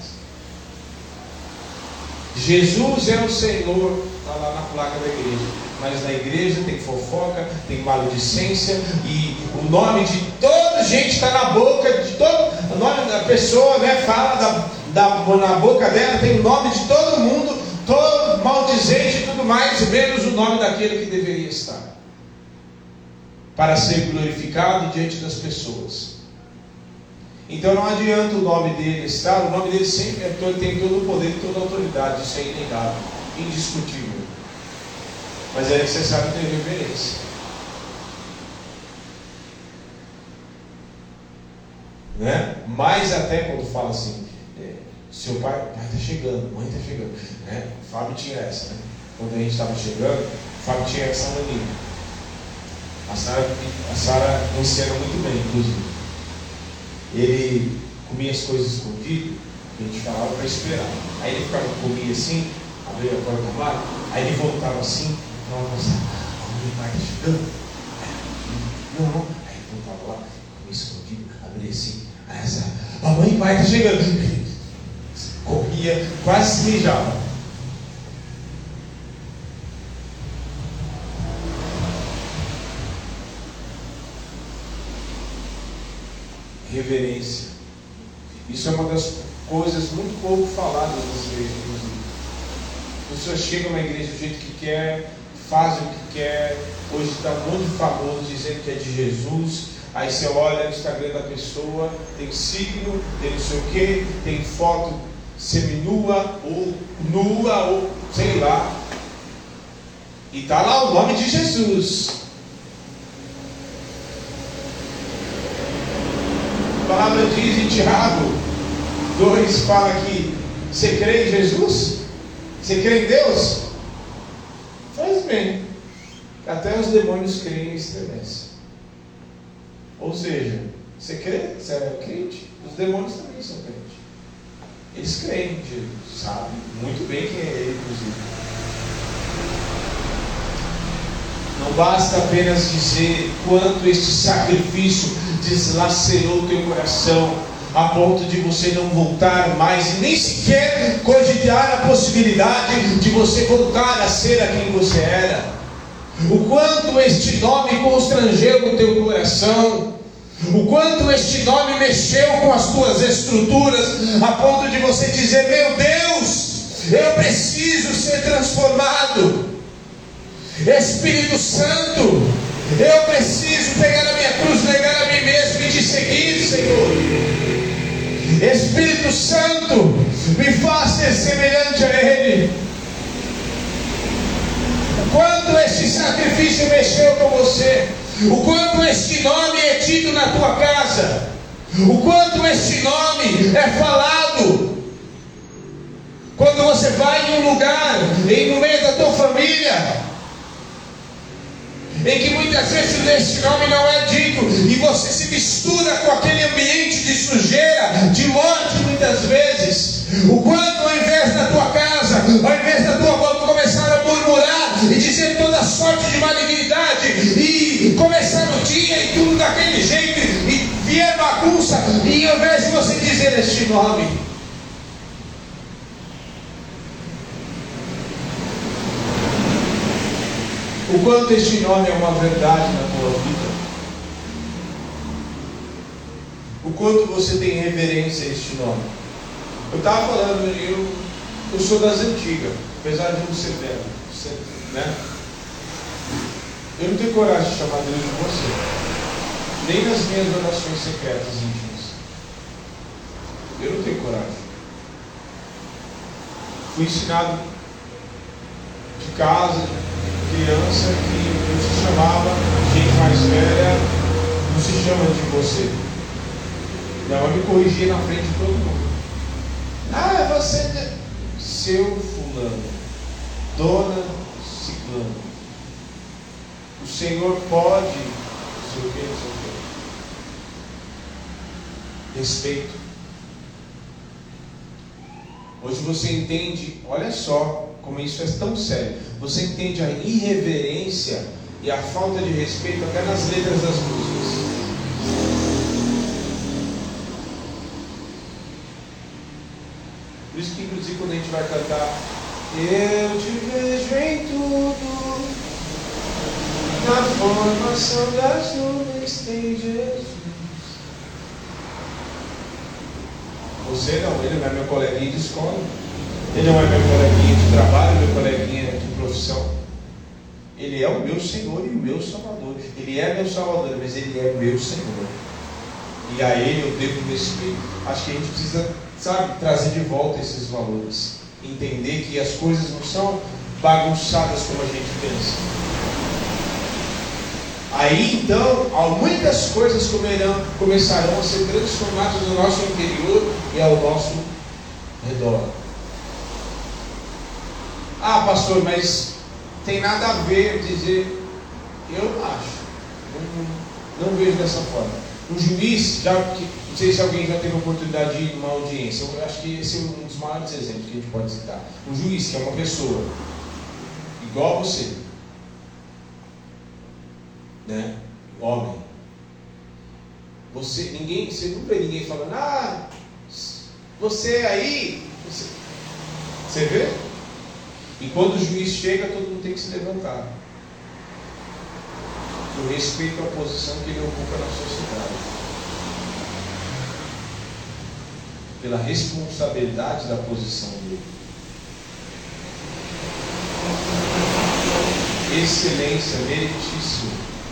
Jesus é o Senhor, está lá na placa da igreja, mas na igreja tem fofoca, tem maledicência, e o nome de toda gente está na boca de todo, o nome da pessoa, né, fala na boca dela, tem o nome de todo mundo, todo maldizente e tudo mais, menos o nome daquele que deveria estar, para ser glorificado diante das pessoas. Então não adianta o nome dele estar, o nome dele sempre tem todo o poder e toda a autoridade, isso é inegável, indiscutível. Mas é necessário ter reverência. Né? Mais até quando fala assim, seu pai está chegando, mãe está chegando. Né? O Fábio tinha essa, né? Quando a gente estava chegando, o Fábio tinha essa mania. A Sara ensina muito bem, inclusive. Ele comia as coisas escondidas, a gente falava para esperar. Aí ele comia assim, abria a porta do armário, aí ele voltava assim, falava assim, o meu pai está chegando. Não. Aí ele voltava lá, comia escondido, abria assim, aí essa, a mãe e pai está chegando. Corria, quase se mijava. reverência. Isso é uma das coisas muito pouco faladas nas igrejas, inclusive. As pessoas chegam na igreja do jeito que quer, fazem o que quer. Hoje está um monte de famoso dizendo que é de Jesus. Aí você olha no Instagram da pessoa, tem signo, tem não sei o que, tem foto seminua ou nua, ou sei lá. E está lá o nome de Jesus. A palavra diz em Tiago 2, fala que você crê em Jesus? Você crê em Deus? Faz bem. Até os demônios creem e estremecem. Ou seja, você crê? Você é crente? Os demônios também são crentes. Eles creem em Jesus, sabem muito bem quem é Ele, inclusive. Não basta apenas dizer quanto este sacrifício deslacerou o teu coração, a ponto de você não voltar mais e nem sequer cogitar a possibilidade de você voltar a ser a quem você era. O quanto este nome constrangeu o teu coração, o quanto este nome mexeu com as tuas estruturas, a ponto de você dizer: meu Deus, eu preciso ser transformado. Espírito Santo, eu preciso pegar a minha cruz, negar a mim mesmo e te seguir, Senhor. Espírito Santo, me faz ser semelhante a Ele. O quanto este sacrifício mexeu com você, o quanto este nome é dito na tua casa, o quanto este nome é falado quando você vai em um lugar, no meio da tua família, em que muitas vezes este nome não é dito, e você se mistura com aquele ambiente de sujeira, de morte muitas vezes. O quanto ao invés da tua casa, ao invés da tua boca começar a murmurar e dizer toda sorte de malignidade, e começar o dia e tudo daquele jeito, e vier bagunça, e ao invés de você dizer este nome, o quanto este nome é uma verdade na tua vida, o quanto você tem reverência a este nome. Eu estava falando, eu sou das antigas, apesar de não ser velho, né? Eu não tenho coragem de chamar Deus de você, nem nas minhas orações secretas íntimas. Eu não tenho coragem. Fui ensinado de casa, criança, que não se chamava, gente mais velha não se chama de você. Minha mãe me corrigia na frente de todo mundo. Ah, é você, seu fulano, dona ciclano. O Senhor pode, não sei o que, não sei o que. Respeito. Hoje você entende, olha só como isso é tão sério. Você entende a irreverência e a falta de respeito até nas letras das músicas. Por isso que, inclusive, quando a gente vai cantar, eu te vejo em tudo, na formação das nuvens tem Jesus. Você não, ele não é meu coleguinha de escola, ele não é meu coleguinha de trabalho, meu coleguinha de profissão. Ele é o meu Senhor e o meu Salvador. Ele é meu Salvador, mas Ele é meu Senhor. E a Ele eu devo respeito. Acho que a gente precisa, trazer de volta esses valores. Entender que as coisas não são bagunçadas como a gente pensa. Aí então, muitas coisas começarão a ser transformadas no nosso interior e ao nosso redor. Ah, pastor, mas tem nada a ver dizer. Eu não acho. Não vejo dessa forma. Um juiz, não sei se alguém já teve a oportunidade de ir numa audiência. Eu acho que esse é um dos maiores exemplos que a gente pode citar. Um juiz, que é uma pessoa igual a você, né? Homem. Você não vê ninguém falando: você aí. Você vê? E quando o juiz chega, todo mundo tem que se levantar. Eu respeito a posição que ele ocupa na sociedade. pela responsabilidade da posição dele. Excelência, meritíssimo.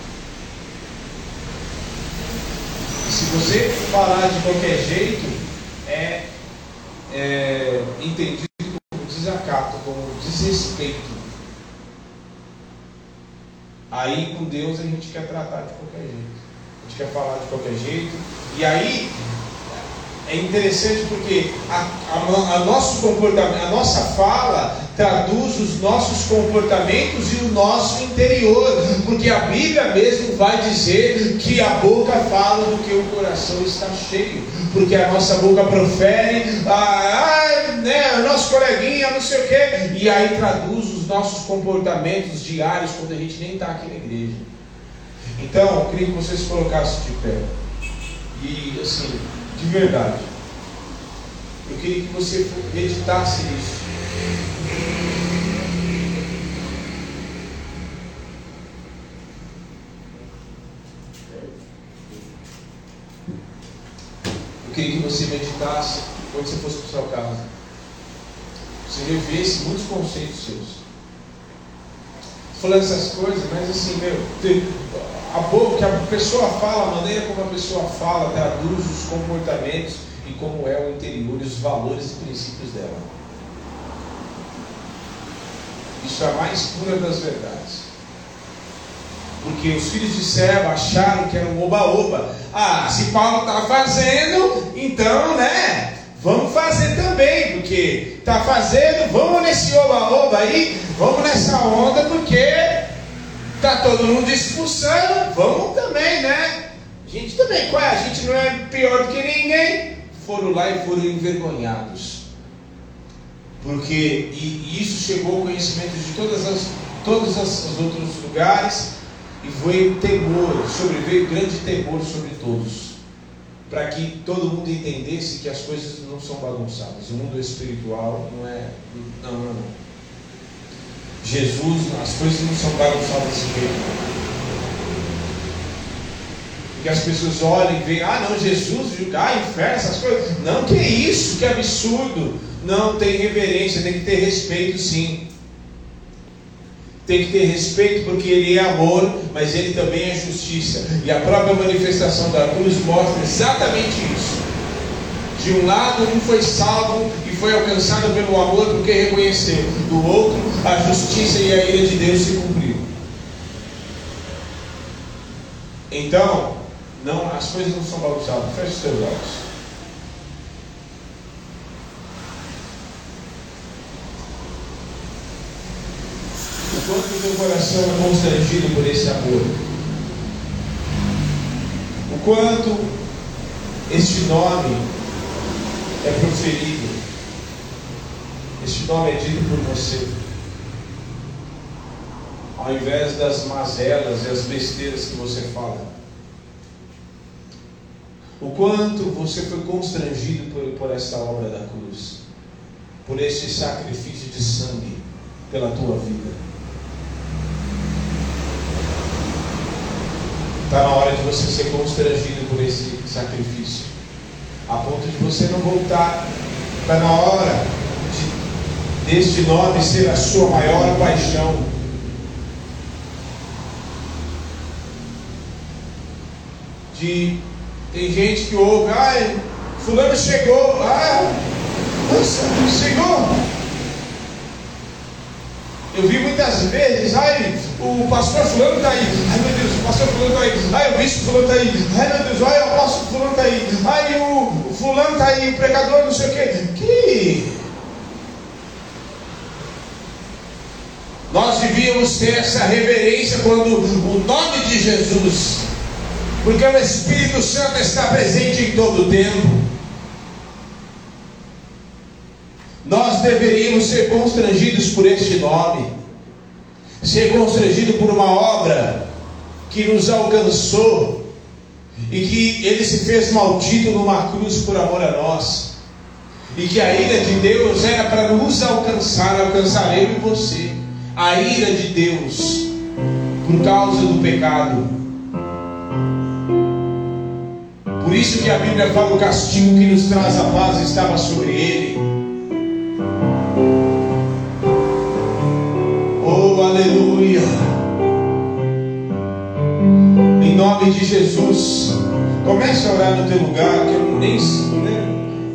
E se você falar de qualquer jeito, é entendido como desacato, como desrespeito. Aí com Deus a gente quer tratar de qualquer jeito, a gente quer falar de qualquer jeito. E aí é interessante porque nosso comportamento, a nossa fala traduz os nossos comportamentos e o nosso interior, porque a Bíblia mesmo vai dizer que a boca fala do que o coração está cheio, porque a nossa boca profere, o nosso coleguinha, não sei o quê, e aí traduz os nossos comportamentos diários quando a gente nem está aqui na igreja. Então, eu queria que vocês colocassem de pé, e assim, de verdade, eu queria que você meditasse nisso. Eu queria que você meditasse quando você fosse para o seu carro. Você revisse muitos conceitos seus. Falando essas coisas, mas assim, a boca, que a pessoa fala, a maneira como a pessoa fala, traduz os comportamentos e como é o interior e os valores e princípios dela. Isso é a mais pura das verdades. Porque os filhos de Seba acharam que era um oba-oba. Se Paulo está fazendo, então, vamos fazer também, porque está fazendo, vamos nesse oba-oba aí, vamos nessa onda, porque está todo mundo expulsando, vamos também, A gente também, a gente não é pior do que ninguém. Foram lá e foram envergonhados, porque isso chegou ao conhecimento de todos os outros lugares, e veio grande temor sobre todos, para que todo mundo entendesse que as coisas não são bagunçadas. O mundo espiritual não é. Não. Jesus, as coisas não são bagunçadas desse jeito. Porque as pessoas olham e veem, Jesus, inferno, essas coisas. Não, que isso, que absurdo. Não, tem reverência, tem que ter respeito, sim. Tem que ter respeito porque Ele é amor, mas Ele também é justiça. E a própria manifestação da cruz mostra exatamente isso. De um lado, um foi salvo e foi alcançado pelo amor porque reconheceu. Do outro, a justiça e a ira de Deus se cumpriu. Então, as coisas não são bagunçadas. Feche os seus olhos. O quanto o teu coração é constrangido por esse amor. O quanto este nome é proferido. Este nome é dito por você. Ao invés das mazelas e as besteiras que você fala. O quanto você foi constrangido por esta obra da cruz. Por este sacrifício de sangue pela tua vida. Está na hora de você ser constrangido por esse sacrifício, a ponto de você não voltar. Está na hora deste nome ser a sua maior paixão. Tem gente que ouve, fulano chegou, nossa, chegou. Eu vi muitas vezes, o pastor fulano está aí, meu Deus, o pastor fulano está aí, o bispo fulano está aí, meu Deus, o apóstolo fulano está aí, o fulano está aí, o pregador não sei o quê. Nós devíamos ter essa reverência quando o nome de Jesus, porque o Espírito Santo está presente em todo o tempo. Nós deveríamos ser constrangidos por este nome, ser constrangido por uma obra que nos alcançou e que Ele se fez maldito numa cruz por amor a nós, e que a ira de Deus era para nos alcançar eu e você. A ira de Deus por causa do pecado. Por Por isso que a Bíblia fala: o castigo que nos traz a paz estava sobre ele. Oh, aleluia. Em nome de Jesus, comece a orar no teu lugar, que eu nem sei, né?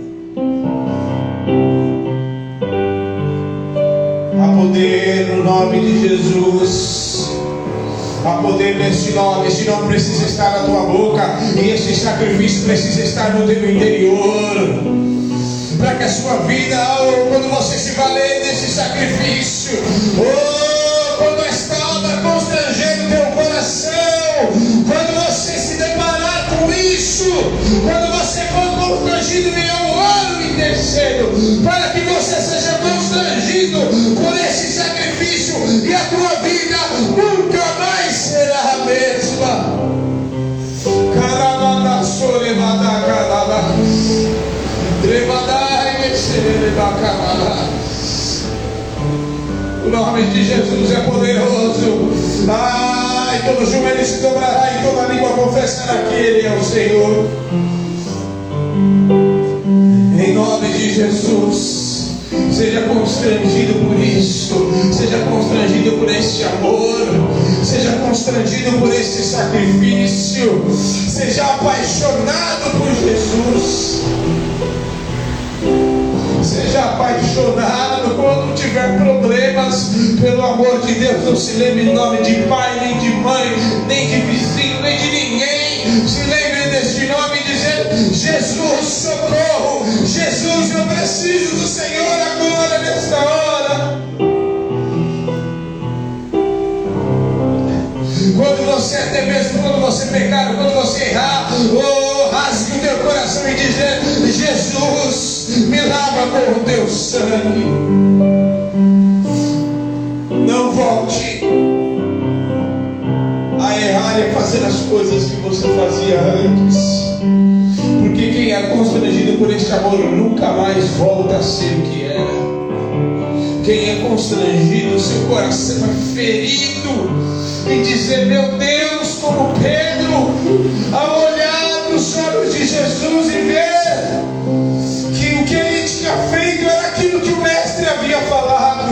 Há poder no nome de Jesus. Há poder neste nome. Este nome precisa estar na tua boca, e este sacrifício precisa estar no teu interior, para que a sua vida, quando você se valer desse sacrifício, quando esta obra constranger o teu coração, quando você se deparar com isso, quando você for constrangido em ouro e terceiro, para que você seja constrangido por esse sacrifício, e a tua vida nunca mais será a mesma. O nome de Jesus é poderoso. E todo joelho se dobrará e toda língua confessará que Ele é o Senhor. Em nome de Jesus, seja constrangido por isso, seja constrangido por este amor, seja constrangido por este sacrifício, seja apaixonado por Jesus. Seja apaixonado quando tiver problemas. Pelo amor de Deus, não se lembre em nome de pai, nem de mãe, nem de vizinho, nem de ninguém. Se lembre deste nome e dizer: Jesus, socorro. Jesus, eu preciso do Senhor agora, nesta hora. Quando você, até mesmo quando você pecar, quando você errar, rasgue o teu coração e dizer: Jesus, me lava com o teu sangue. Não volte a errar e a fazer as coisas que você fazia antes, porque quem é constrangido por este amor nunca mais volta a ser o que era. Quem é constrangido, seu coração é ferido, e dizer: meu Deus, como Pedro, ao olhar nos olhos de Jesus e ver que o que ele tinha feito era aquilo que o Mestre havia falado,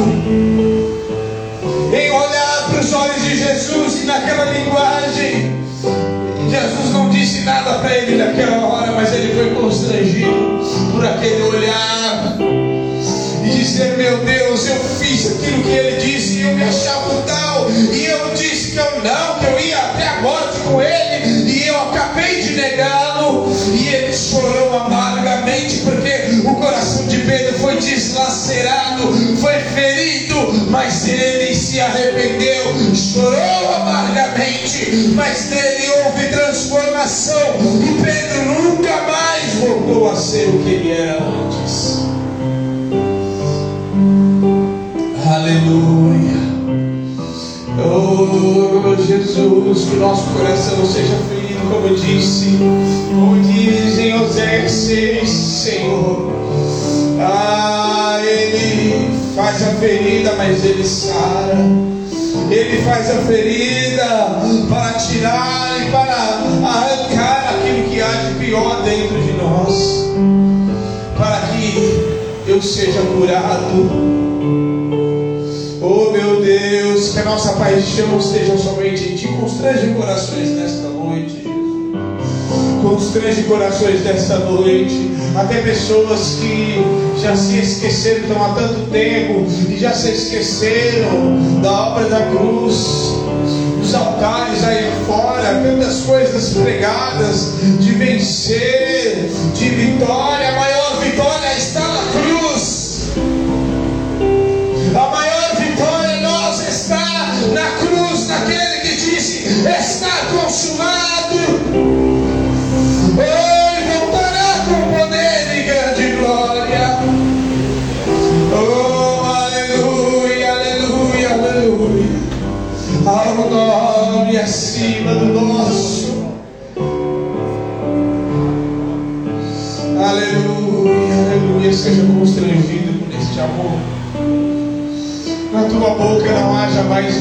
em olhar para os olhos de Jesus e naquela linguagem, Jesus não disse nada para ele naquela hora, mas ele foi constrangido por aquele olhar, e dizer: meu Deus, eu fiz aquilo que ele disse, e eu me achava tal, e eu disse que eu ia até a morte com ele, e eu acabei de negá-lo. E ele chorou amargamente, porque o coração de Pedro foi deslacerado, foi ferido, mas ele se arrependeu, chorou amargamente, mas nele houve transformação, e Pedro nunca mais voltou a ser o que ele era antes. Aleluia. Oh Jesus, que o nosso coração não seja ferido, como diz em Oséias 6, Senhor. Ele faz a ferida, mas Ele sara. Ele faz a ferida para tirar e para arrancar aquilo que há de pior dentro de nós, para que eu seja curado. Oh meu Deus, que a nossa paixão esteja somente em Ti. Constrange corações nesta noite, Jesus. Constrange corações nesta noite. Até pessoas que já se esqueceram, estão há tanto tempo, e já se esqueceram da obra da cruz, dos altares aí fora, tantas coisas pregadas de vencer, de vitória. A maior vitória está na cruz. A maior vitória em nós está na cruz, naquele que disse: está consumado. E voltará com poder e grande glória. Oh, aleluia, aleluia, aleluia. Ao nome acima do nosso. Aleluia, aleluia. Seja constrangido por este amor. Na tua boca não haja mais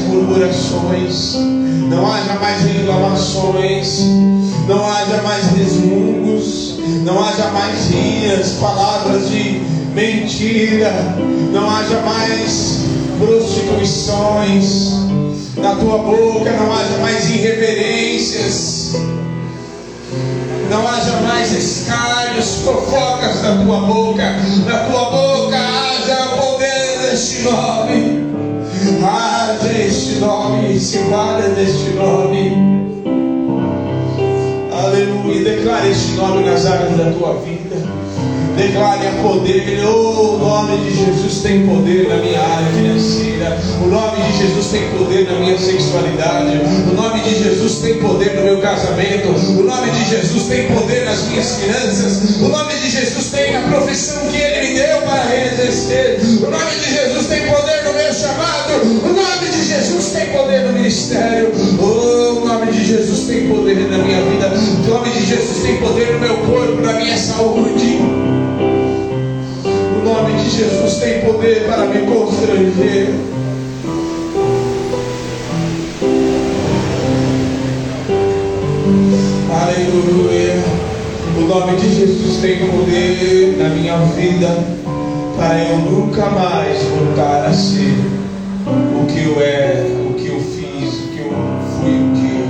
murmurações, não haja mais reclamações, não haja mais resmungos, Jesus. Não haja mais rias, palavras de mentira. Não haja mais prostituições na tua boca. Não haja mais irreverências. Não haja mais escárnios, fofocas na tua boca. Na tua boca haja o poder deste nome. Haja este nome, se valha deste nome. Aleluia. Declare este nome nas áreas da tua vida. Declare a poder. O nome de Jesus tem poder na minha área financeira. O nome de Jesus tem poder na minha sexualidade. O nome de Jesus tem poder no meu casamento. O nome de Jesus tem poder nas minhas finanças. O nome de Jesus tem a profissão que Ele me deu para exercer. O nome de Jesus tem poder no meu chamado. O nome de Jesus tem poder no ministério. O nome de Jesus tem poder na minha vida. O nome de Jesus tem poder no meu corpo, na minha saúde. O nome de Jesus tem poder para me constranger. Aleluia. O nome de Jesus tem poder na minha vida para eu nunca mais voltar a ser o que eu era, o que eu fiz, o que eu fui um dia.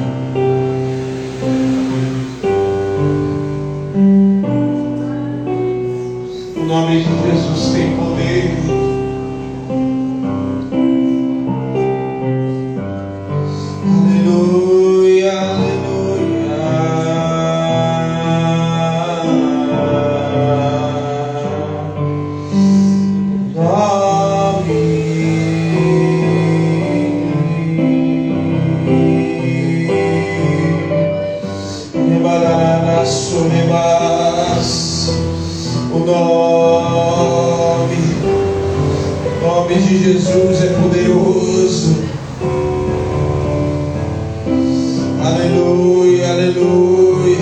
O nome de Jesus tem poder. Aleluia, aleluia. O nome de Jesus é poderoso. Aleluia, aleluia.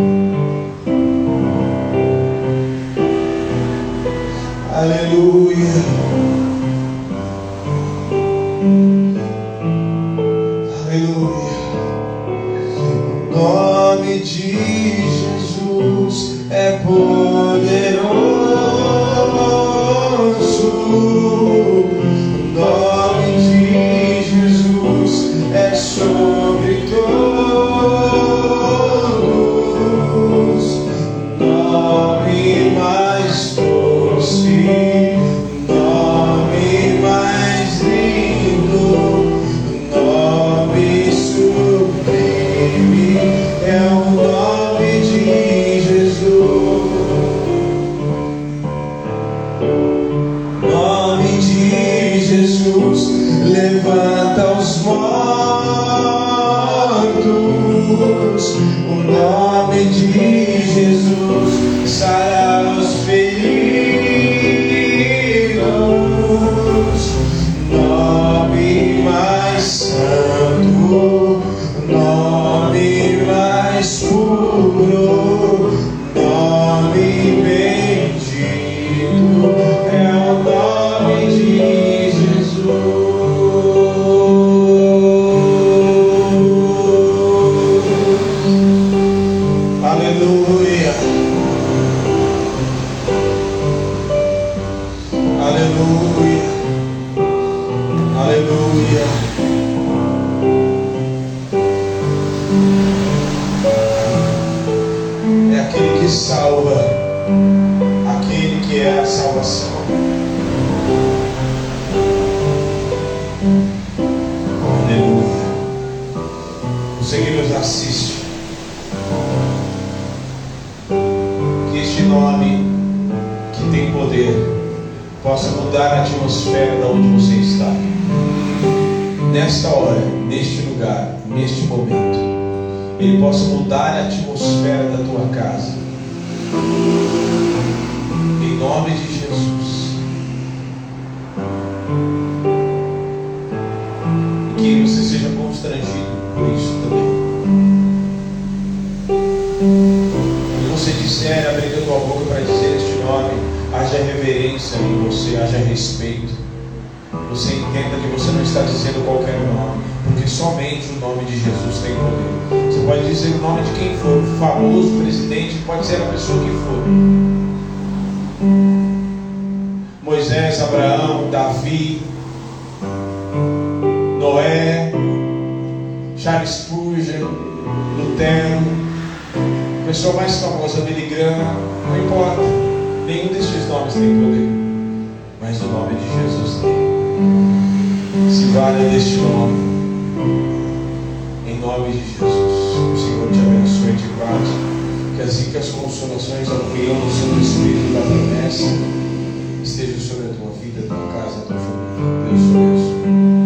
Aleluia. Aleluia. O nome de Jesus é poderoso. O nome de Jesus é sobre todos. Nome mais doce, nome mais lindo, nome sublime é o nome de Jesus. Nome de Jesus levanta os mortos. O nome de Jesus sara os feridos. Nome mais santo, nome mais puro, nome bendito é o nome de Jesus. Aleluia. Aleluia. Aleluia. É aquele que salva, aquele que é a salvação. Aleluia. Você que nos assiste, que este nome que tem poder possa mudar a atmosfera de onde você está. Nesta hora, neste lugar, neste momento, Ele possa mudar a atmosfera da tua casa. Em nome de Jesus. E que você seja constrangido por isso também. Quando você disser, abrir a tua boca para dizer este nome, haja reverência em você, haja respeito. você entenda que você não está dizendo qualquer nome, porque somente o nome de Jesus tem poder. Você pode dizer o nome de quem for, o famoso presidente, pode ser a pessoa que for. Moisés, Abraão, Davi, Noé, Charles Spurgeon, Lutero, a pessoa mais famosa, Billy Graham, não importa, nenhum destes nomes tem poder, mas o nome de Jesus tem. Se valha deste nome, em nome de Jesus. O Senhor te abençoe e te guarde, que as ricas consolações ao crião do seu Espírito da promessa estejam sobre a tua vida, a tua casa, a tua família. Deus te abençoe.